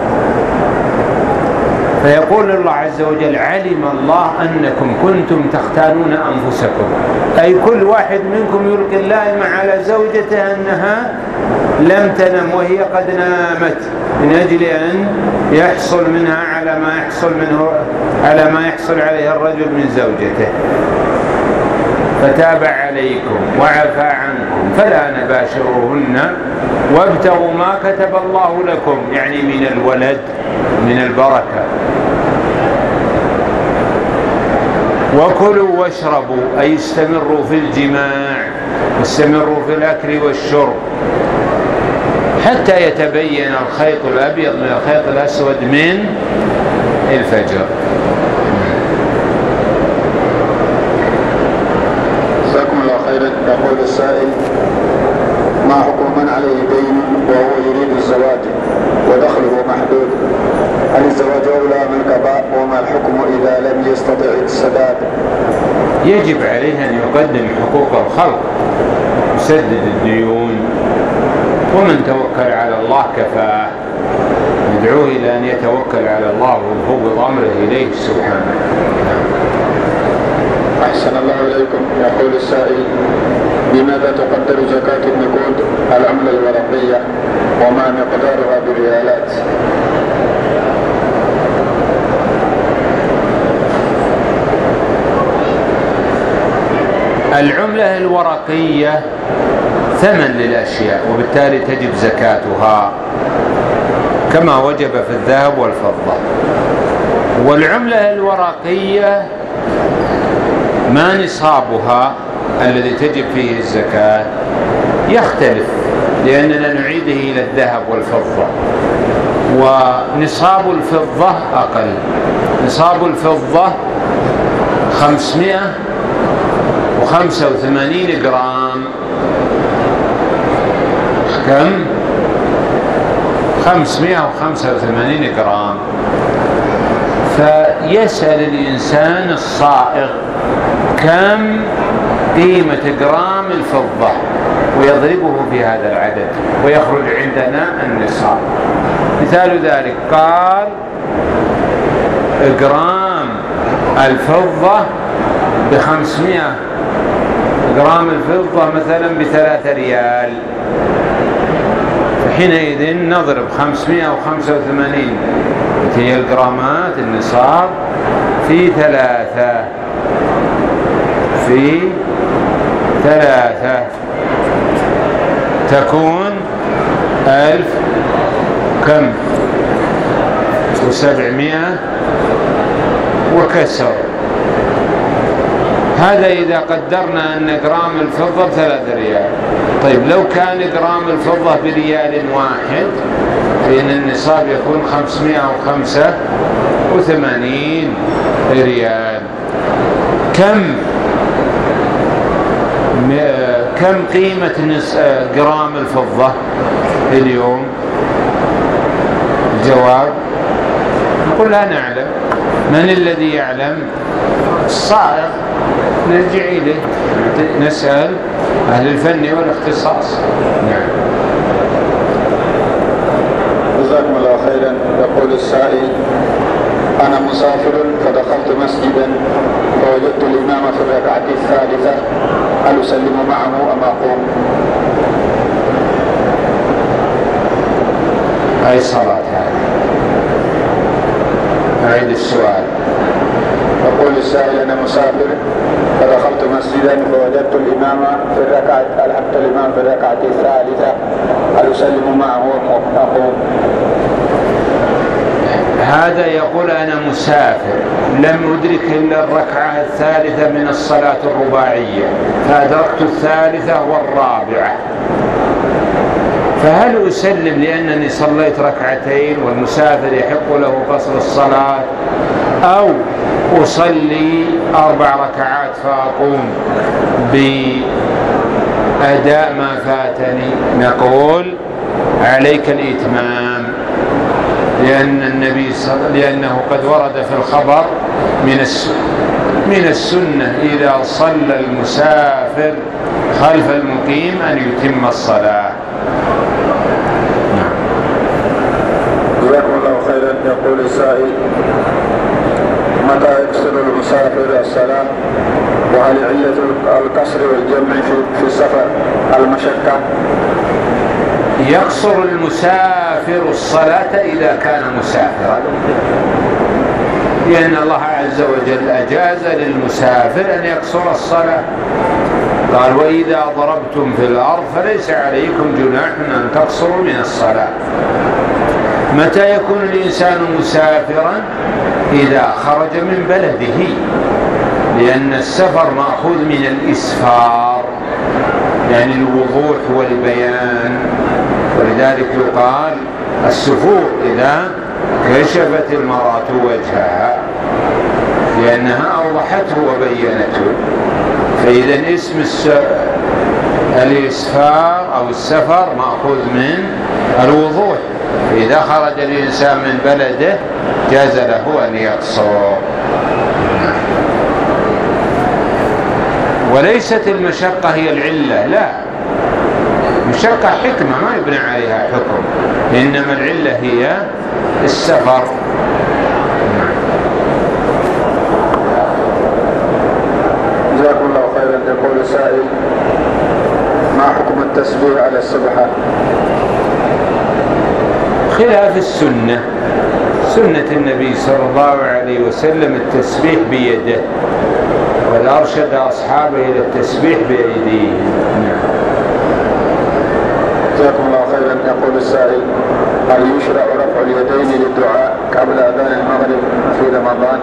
فيقول الله عز وجل علم الله أنكم كنتم تختانون أنفسكم، أي كل واحد منكم يلقي اللائم على زوجته أنها لم تنم وهي قد نامت، من أجل أن يحصل منها على ما يحصل عليه الرجل من زوجته. فتاب عليكم وعفى عنكم فلا نباشروهن وابتغوا ما كتب الله لكم، يعني من الولد من البركة. وكلوا واشربوا، أي استمروا في الجماع واستمروا في الأكل والشرب حتى يتبين الخيط الأبيض من الخيط الأسود من الفجر. جزاكم الله خيرا. يقول السائل: ما حكم من عليه دين وهو يريد الزواج ودخله محدود؟ هل الزواج أولى من القضاء؟ وما الحكم إذا لم يستطع السداد؟ يجب عليه أن يقدم حقوق الخلق، يسدد الديون، ومن توكل على الله كفاه. ندعوه إلى أن يتوكل على الله ويفوض أمره إليه سبحانه. أحسن الله إليكم. يقول السائل: بماذا تقدر زكاة النقود العملة الورقية وما مقدارها بالريالات؟ العملة الورقية ثمن للأشياء، وبالتالي تجب زكاتها كما وجب في الذهب والفضة. والعملة الورقية ما نصابها الذي تجب فيه الزكاة يختلف، لأننا نعيده إلى الذهب والفضة، ونصاب الفضة أقل. نصاب الفضة 585 جرام. كم؟ 585 جرام. فيسأل الإنسان الصائغ كم قيمة جرام الفضة ويضربه في هذا العدد ويخرج عندنا النصاب. مثال ذلك قال جرام الفضة ب500 جرام الفضة مثلا ب3 ريال، حينئذ نضرب 585 هي الجرامات النصاب في 3 تكون 1000 كم و700 وكسر. هذا إذا قدرنا أن جرام الفضة ب3 ريال. طيب لو كان جرام الفضة بريال واحد فإن النصاب يكون 585 ريال. كم قيمة جرام الفضة اليوم؟ الجواب نقول لا نعلم. من الذي يعلم؟ الصائغ. نرجع إليه نسأل أهل الفن والاختصاص. نعم. جزاكم الله خيرا. يقول السائل: أنا مسافر فدخلت مسجدا فوجدت الإمام في الركعة الثالثة، هل أسلم معه أم أقوم؟ أي صلاة هذه؟ أعيد السؤال. يقول السائل: أنا مسافر فدخلت مسجدا فوجدت الإمام ألحقت الإمام في الركعة الثالثة، هل أسلم معه وأقوم؟ هذا يقول: أنا مسافر لم أدرك إلا الركعة الثالثة من الصلاة الرباعية، فأدركت الثالثة والرابعة، فهل أسلم لأنني صليت ركعتين والمسافر يحق له قصر الصلاة، أو أصلي 4 ركعات فأقوم بأداء ما فاتني؟ نقول: عليك الإتمام، لأنه قد ورد في الخبر من السنة إذا صلى المسافر خلف المقيم أن يتم الصلاة. جزاكم الله خيرا. يقول السائل: متى يقصر المسافر الصلاة؟ وهل علة القصر والجمع في السفر المشقة؟ يقصر المسافر الصلاة إذا كان مسافرا، لأن الله عز وجل أجاز للمسافر أن يقصر الصلاة، قال: وإذا ضربتم في الأرض فليس عليكم جناح أن تقصروا من الصلاة. متى يكون الإنسان مسافرا؟ إذا خرج من بلده، لأن السفر مأخوذ من الإسفار، يعني الوضوح والبيان، ولذلك يقال السفور إذا كشفت المرأة وجهها، لأنها أوضحته وبينته. فإذا اسم الإسفار أو السفر مأخوذ من الوضوح، فإذا خرج الإنسان من بلده جاز له أن يقصر. وليست المشقة هي العلة، لا، مشقة حكمة ما يبنى عليها حكم، إنما العلة هي السفر. جزاكم الله خيرا. يقول السائل: ما حكم التسبيح على السبحة؟ خلاف السنة، سنة النبي صلى الله عليه وسلم التسبيح بيده، وأرشد أصحابه إلى التسبيح بأيديهم. جزاكم الله خيرا. يقول السائل: هل يشرع رفع اليدين للدعاء قبل أذان المغرب في رمضان؟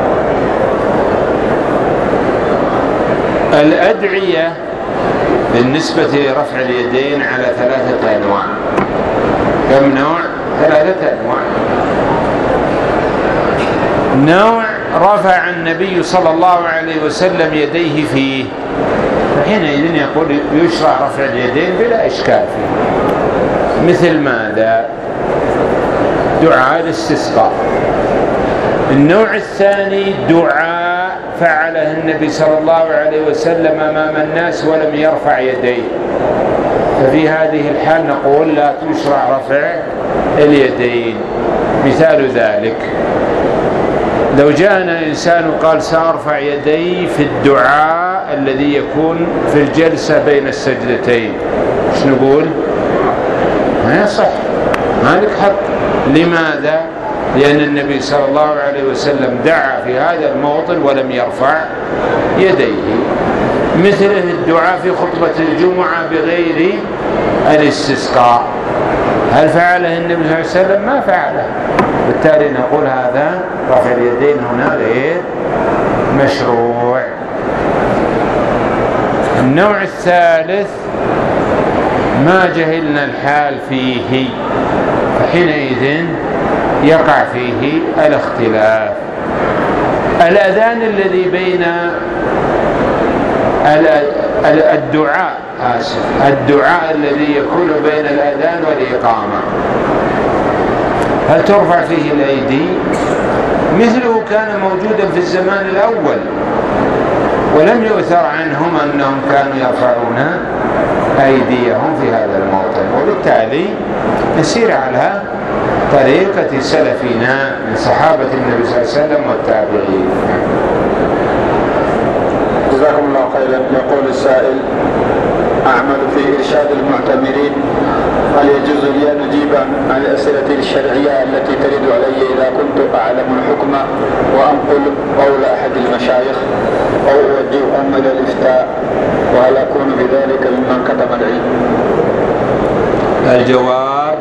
الأدعية بالنسبة لرفع اليدين على 3 أنواع. كم نوع؟ 3 أنواع. نوع رفع النبي صلى الله عليه وسلم يديه فيه، فحينئذ يقول يشرع رفع اليدين بلا إشكال فيه. مثل ماذا؟ دعاء الاستسقاء. النوع الثاني دعاء فعله النبي صلى الله عليه وسلم أمام الناس ولم يرفع يديه، ففي هذه الحال نقول لا تشرع رفع اليدين. مثال ذلك: لو جاءنا إنسان وقال سأرفع يدي في الدعاء الذي يكون في الجلسة بين السجدتين، ايش نقول؟ ما يصح، ما لك حق. لماذا؟ لأن النبي صلى الله عليه وسلم دعا في هذا الموطن ولم يرفع يديه. مثله الدعاء في خطبة الجمعة بغير الاستسقاء، هل فعله النبي صلى الله عليه وسلم؟ ما فعله، بالتالي نقول هذا رفع اليدين هنا غير مشروع. النوع الثالث ما جهلنا الحال فيه، فحينئذ يقع فيه الاختلاف. الأذان الذي بين الدعاء الذي يكون بين الأذان والإقامة، هل ترفع فيه الأيدي؟ مثله كان موجودا في الزمان الأول، ولم يؤثر عنهم أنهم كانوا يرفعون أيديهم في هذا الموطن، وبالتالي نسير على طريقة سلفنا من صحابة النبي صلى الله عليه وسلم والتابعين. جزاكم الله خيرا. يقول السائل: أعمل في إرشاد المعتمرين. هل يجوز لي أن أجيب عن الأسئلة الشرعية التي ترد علي إذا كنت أعلم الحكم وأنقل قول أحد المشايخ أو أوجه أمل الإفتاء، وهل أكون بذلك ممن كتم العلم؟ الجواب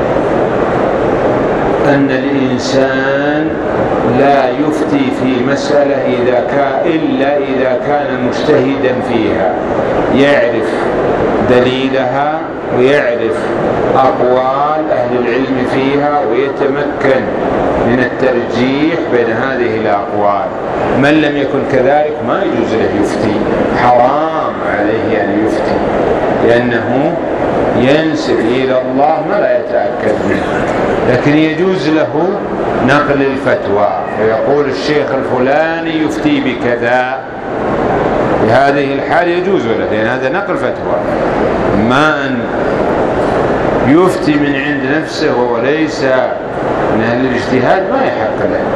أن الإنسان لا يفتي في مسألة إلا إذا كان مجتهدا فيها، يعرف دليلها ويعرف أقوال أهل العلم فيها ويتمكن من الترجيح بين هذه الأقوال. من لم يكن كذلك ما يجوز له يفتي، حرام عليه أن يفتي، لأنه ينسب إلى الله ما لا يتأكد منه. لكن يجوز له نقل الفتوى، فيقول الشيخ الفلاني يفتي بكذا، في هذه الحال يجوز له، لأن هذا نقل فتوى. ما أن يفتي من عند نفسه وهو ليس من أهل الاجتهاد ما يحق له.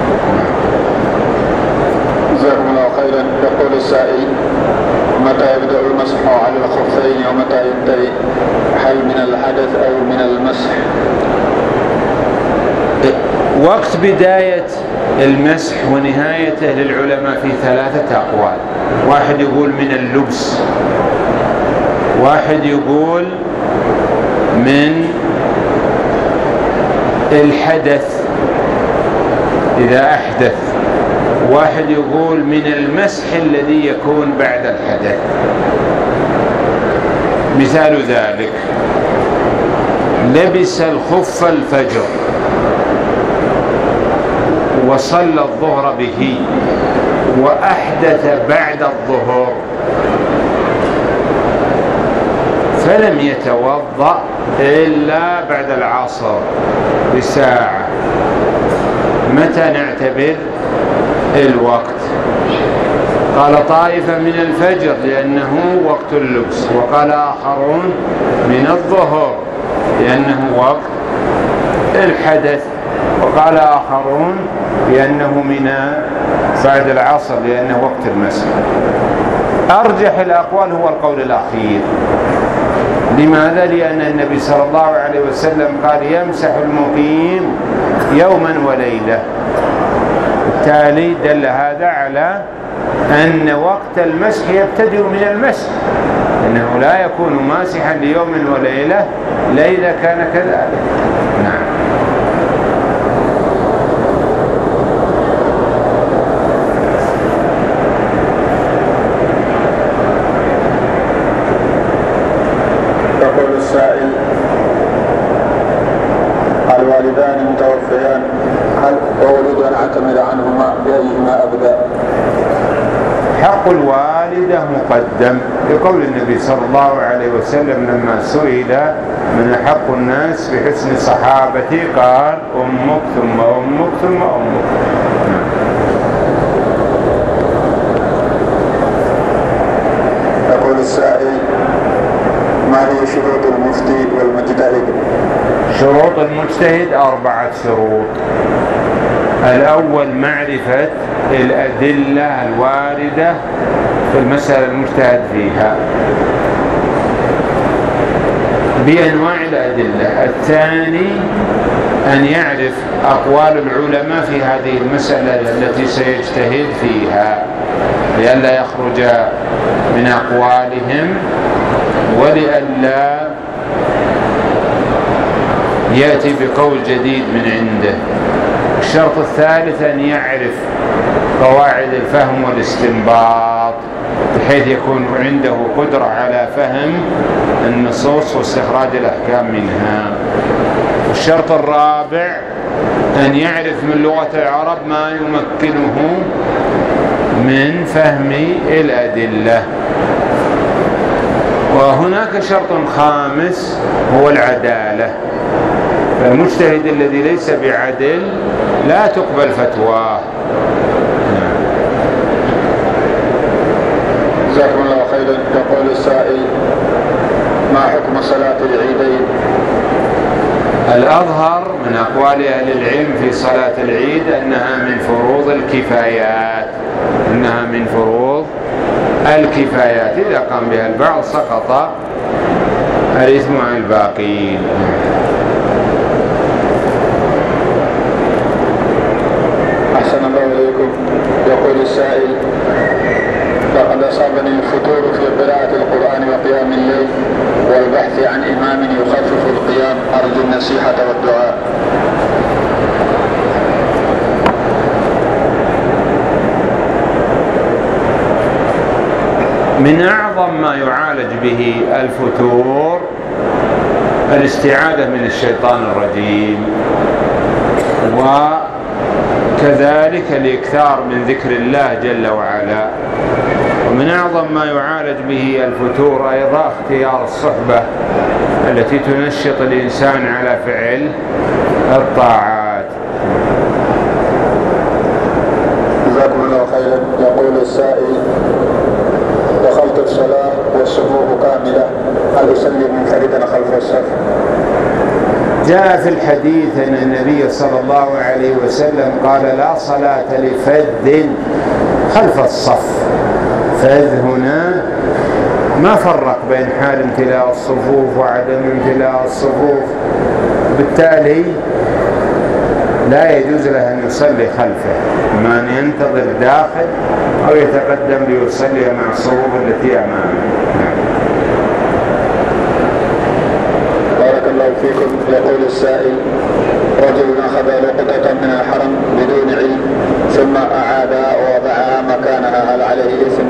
جزاكم الله خيرا. يقول السائل: متى يبدأ المسح على الخفين ومتى ينتهي؟ هل من الحدث أو من المسح؟ وقت بداية المسح ونهايته للعلماء في 3 أقوال. واحد يقول من اللبس، واحد يقول من الحدث إذا أحدث، واحد يقول من المسح الذي يكون بعد الحدث. مثال ذلك: لبس الخف الفجر وصلى الظهر به وأحدث بعد الظهر فلم يتوضأ إلا بعد العصر بساعة، متى نعتبر الوقت؟ قال طائفة من الفجر لأنه وقت اللبس، وقال آخرون من الظهر لأنه وقت الحدث، وقال آخرون لأنه من بعد العصر لأنه وقت المسح. أرجح الأقوال هو القول الأخير. لماذا؟ لأن النبي صلى الله عليه وسلم قال يمسح المقيم يوما وليلة، بالتالي دل هذا على أن وقت المسح يبتدئ من المسح، إنه لا يكون ماسحا ليوم وليلة إلا إذا كان كذلك. نعم. يقول السائل: الوالدان متوفيان، هل أولد أن أعتمد عنهما بأيهما أبدأ؟ حق الوالدة مقدم، لقول النبي صلى الله عليه وسلم لما سئل من حق الناس بحسن صحابتي قال أمك ثم أمك ثم أمك. يقول السائل: ما هي شروط المفتي والمجتهد؟ شروط المجتهد 4 شروط. الأول معرفة الأدلة الواردة في المسألة المجتهد فيها بأنواع الأدلة. الثاني أن يعرف أقوال العلماء في هذه المسألة التي سيجتهد فيها لئلا يخرج من أقوالهم ولئلا يأتي بقول جديد من عنده. الشرط الثالث أن يعرف قواعد الفهم والاستنباط بحيث يكون عنده قدرة على فهم النصوص واستخراج الأحكام منها. الشرط الرابع أن يعرف من لغة العرب ما يمكنه من فهم الأدلة. وهناك شرط خامس هو العدالة، فالمجتهد الذي ليس بعدل لا تقبل فتواه. جزاكم الله خيرا. يقول السائل: ما حكم صلاة العيدين؟ الأظهر من أقوال أهل العلم في صلاة العيد أنها من فروض الكفايات، إنها من فروض الكفايات. إذا قام بها البعض سقط الإثم عن الباقين. أحسن الله إليكم. يقول السائل: لقد أصابني الفتور في قراءة القرآن وقيام الليل والبحث عن إمام يخفف القيام، أرجو النصيحة والدعاء. من أعظم ما يعالج به الفتور الاستعاذة من الشيطان الرجيم، وكذلك الإكثار من ذكر الله جل وعلا. ومن أعظم ما يعالج به الفتور أيضا اختيار الصحبة التي تنشط الإنسان على فعل الطاعات. جزاكم الله خيرا. يقول السائل: دخلت الصلاة والصفوف كاملة، هل أسلم منفردا خلف الصف؟ جاء في الحديث أن النبي صلى الله عليه وسلم قال: لا صلاة لفذ خلف الصف. فذ هنا ما فرق بين حال امتلاء الصفوف وعدم امتلاء الصفوف، بالتالي لا يجوز له أن يصلي خلفه، إما أن ينتظر داخل أو يتقدم ليصلي مع الصفوف التي أمامه. بارك الله فيكم. يقول السائل: رجل أخذ لقطة من الحرم بدون علم ثم أعادها ووضعها مكانها، هل عليه إثم؟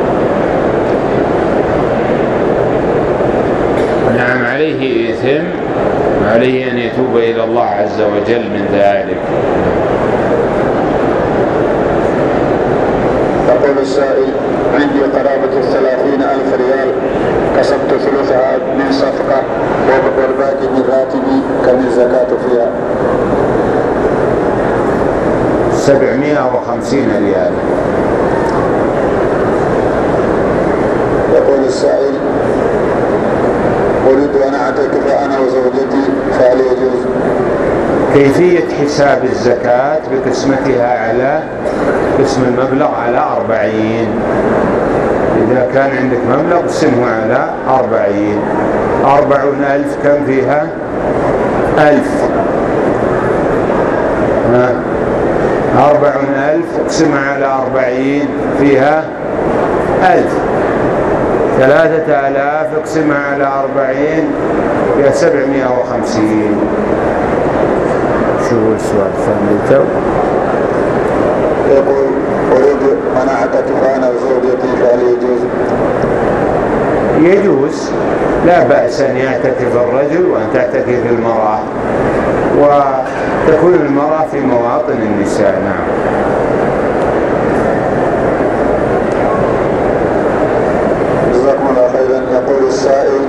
نعم، عليه إثم، عليه أن يتوب إلى الله عز وجل من ذلك. يقول السائل: عندي قرابة 30,000 ريال، كسبت ثلثها من صفقة والباقي من راتبي، كم الزكاة فيها؟ 750 ريال. يقول السائل: أريد أن أعتكف أنا وزوجتي، فهل يجوز؟ كيفية حساب الزكاة بقسمتها على قسم المبلغ على 40. إذا كان عندك مبلغ قسمه على 40. 40,000 كم فيها؟ 1000. 40,000 اقسمها على 40 فيها 1000. 3,000 اقسمها على 40 فيها 750. شو السؤال الثاني؟ يقول: أريد أن أعتكف أنا وزوجتي، فهل يجوز؟ يجوز، لا بأس أن يعتكف الرجل وأن تعتكف المرأة، وتكون المرأة في مواطن النساء. نعم. جزاكم الله خيرا. يقول السائل: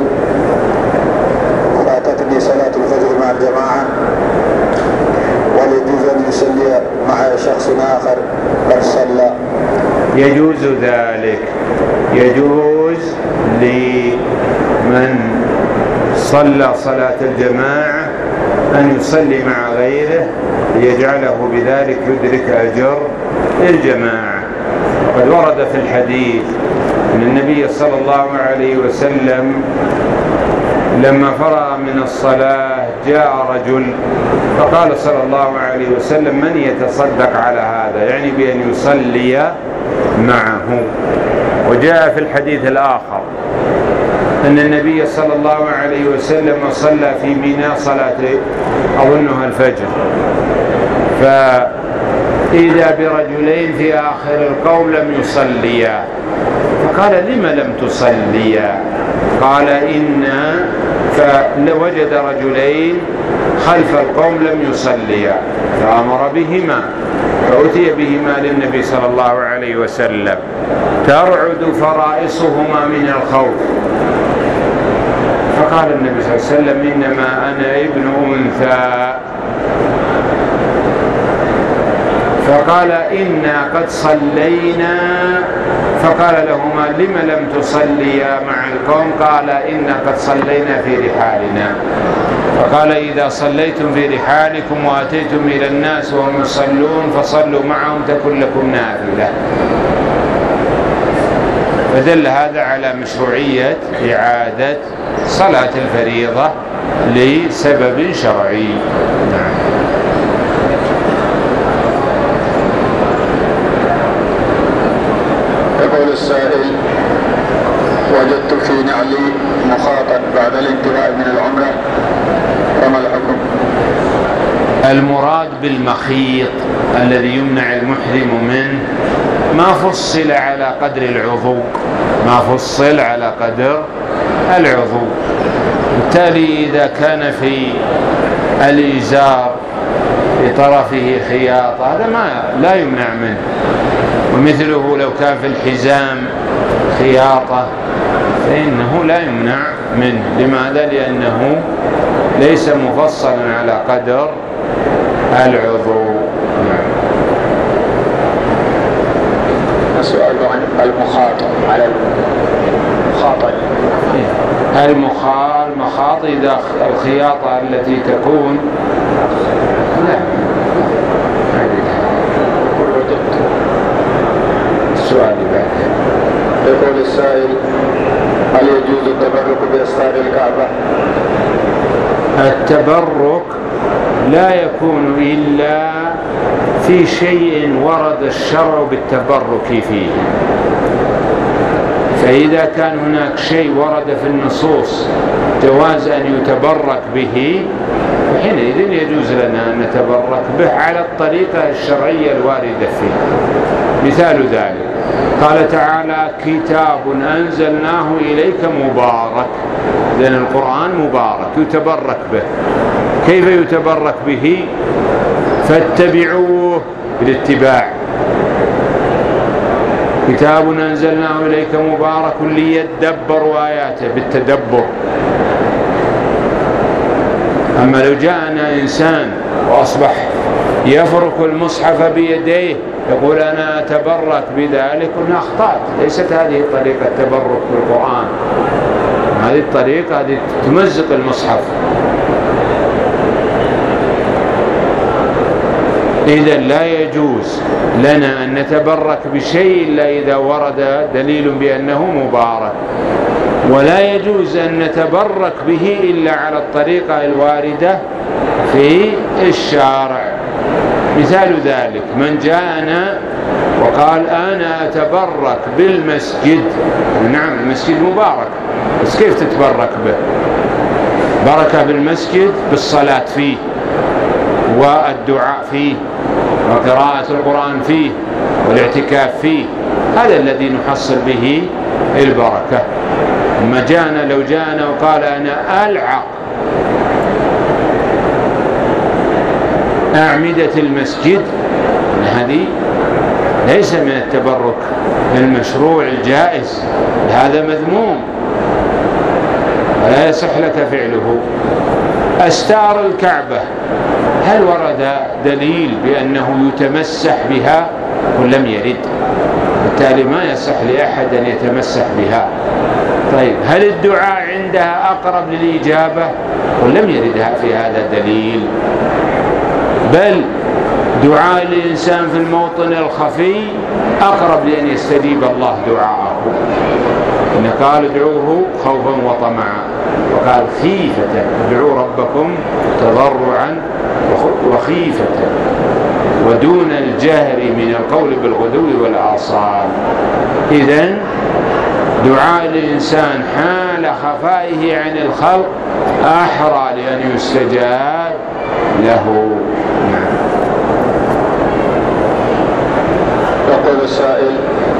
فاتتني صلاة الفجر مع الجماعة، وليجوز أن يصلي مع شخص آخر قد صلى؟ يجوز ذلك، يجوز لمن صلى صلاة الجماعة أن يصلي مع غيره ليجعله بذلك يدرك أجر الجماعة. قد ورد في الحديث أن النبي صلى الله عليه وسلم لما فرغ من الصلاة جاء رجل فقال صلى الله عليه وسلم: من يتصدق على هذا؟ يعني بأن يصلي معه. وجاء في الحديث الآخر أن النبي صلى الله عليه وسلم صلى في منى صلاة أظنها الفجر، فإذا برجلين في آخر القوم لم يصليا، فقال: لم لم تصليا؟ قال: فوجد رجلين خلف القوم لم يصليا فأمر بهما، فأتي بهما للنبي صلى الله عليه وسلم ترعد فرائصهما من الخوف، فقال النبي صلى الله عليه وسلم: إنما أنا ابن أنثى. فقال: إنا قد صلينا. فقال لهما: لم لم تصليا مع القوم؟ قال: إنا قد صلينا في رحالنا. فقال: إذا صليتم في رحالكم وأتيتم إلى الناس وهم يصلون فصلوا معهم تكن لكم نافلة. فدل هذا على مشروعية إعادة صلاة الفريضة لسبب شرعي. نعم. يقول السائل: وجدت في نعلي مخاطا بعد الانتهاء من العمرة، فما الحكم؟ المراد بالمخيط الذي يمنع المحرم منه ما فصل على قدر العضو، ما فصل على قدر العضو. بالتالي إذا كان في الإزار في طرفه خياط هذا لا يمنع منه، ومثله لو كان في الحزام خياطة فإنه لا يمنع منه. لماذا؟ لأنه ليس مفصلا على قدر العضو. السؤال عن المخاط على المخاط. المخاط إذا الخياطة التي تكون لا. السؤال بعد. يقول السائل: هل يجوز التبرك بأستار الكعبة؟ التبرك لا يكون إلا في شيء ورد الشرع بالتبرك فيه. فإذا كان هناك شيء ورد في النصوص جواز أن يتبرك به حينئذ يجوز لنا أن نتبرك به على الطريقة الشرعية الواردة فيه. مثال ذلك قال تعالى: كتاب أنزلناه إليك مبارك، لأن القرآن مبارك يتبرك به. كيف يتبرك به؟ فاتبعوه بالاتباع. كتاب أنزلناه إليك مبارك ليدبروا آياته بالتدبر. أما لو جاءنا إنسان وأصبح يفرك المصحف بيديه يقول أنا أتبرك بذلك، قلنا أخطأت، ليست هذه طريقة التبرك بالقرآن. هذه الطريقة هذه تمزق المصحف. إذن لا يجوز لنا أن نتبرك بشيء إلا إذا ورد دليل بأنه مبارك، ولا يجوز أن نتبرك به إلا على الطريقة الواردة في الشارع. مثال ذلك من جاءنا وقال أنا أتبرك بالمسجد، نعم المسجد مبارك، بس كيف تتبرك به؟ بركة بالمسجد بالصلاة فيه والدعاء فيه وقراءة القرآن فيه والاعتكاف فيه، هذا الذي نحصل به البركة. أما لو جاءنا وقال أنا ألعق أعمدة المسجد، هذه ليس من التبرك المشروع الجائز، هذا مذموم ولا يصح لك فعله. أستار الكعبة هل ورد دليل بأنه يتمسح بها؟ ولم يرد، بالتالي ما يصح لأحد أن يتمسح بها. طيب هل الدعاء عندها أقرب للإجابة؟ ولم يرد في هذا دليل، بل دعاء الإنسان في الموطن الخفي أقرب لأن يستجيب الله دعاءه. إن قال ادعوه خوفا وطمعا، وقال خيفة ادعوا ربكم تضرعا وخيفة ودون الجهر من القول بالغدو والآصال. إذن دعاء الإنسان حال خفائه عن الخلق أحرى لأن يستجاب له. يقول السائل: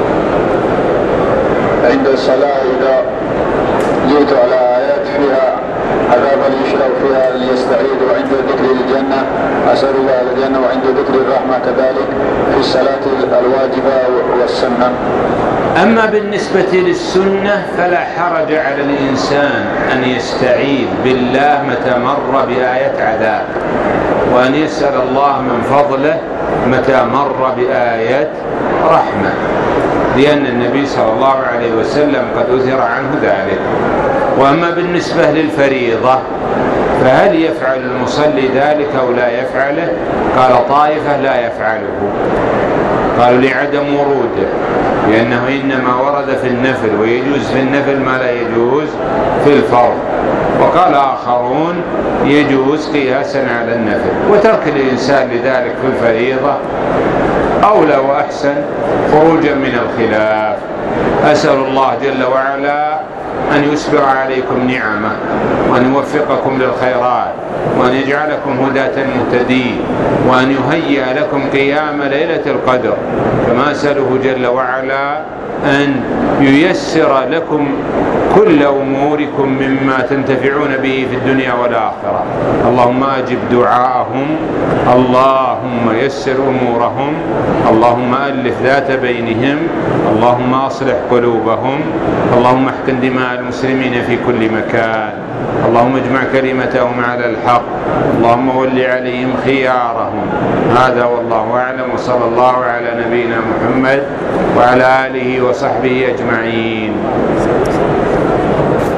عند الصلاة إذا جئت على آيات فيها عذابا يشرع فيها ليستعيد، وعند ذكر الجنة أسأل الله الجنة، وعند ذكر الرحمة كذلك في الصلاة الواجبة والسنة. أما بالنسبة للسنة فلا حرج على الإنسان أن يستعيذ بالله متى مر بآية عذاب، وأن يسأل الله من فضله متى مر بآية رحمة، لأن النبي صلى الله عليه وسلم قد أثر عنه ذلك. وأما بالنسبة للفريضة فهل يفعل المصلي ذلك أو لا يفعله؟ قال طائفة لا يفعله، قالوا لعدم وروده، لأنه إنما ورد في النفل، ويجوز في النفل ما لا يجوز في الفرض. وقال آخرون يجوز قياسا على النفل، وترك الإنسان لذلك في الفريضة أولى وأحسن خروجا من الخلاف. أسأل الله جل وعلا أن يسبغ عليكم نعمه، وأن يوفقكم للخيرات، وأن يجعلكم هداة مهتدين، وأن يهيئ لكم قيام ليلة القدر، كما أسأله جل وعلا أن ييسر لكم كل أموركم مما تنتفعون به في الدنيا والآخرة. اللهم أجب دعاءهم، اللهم يسر أمورهم، اللهم ألف ذات بينهم، اللهم أصلح قلوبهم، اللهم احقن دماء المسلمين في كل مكان، اللهم اجمع كلمتهم على الحق، اللهم ول عليهم خيارهم. هذا والله أعلم، وصلى الله على نبينا محمد وعلى آله وصحبه أجمعين.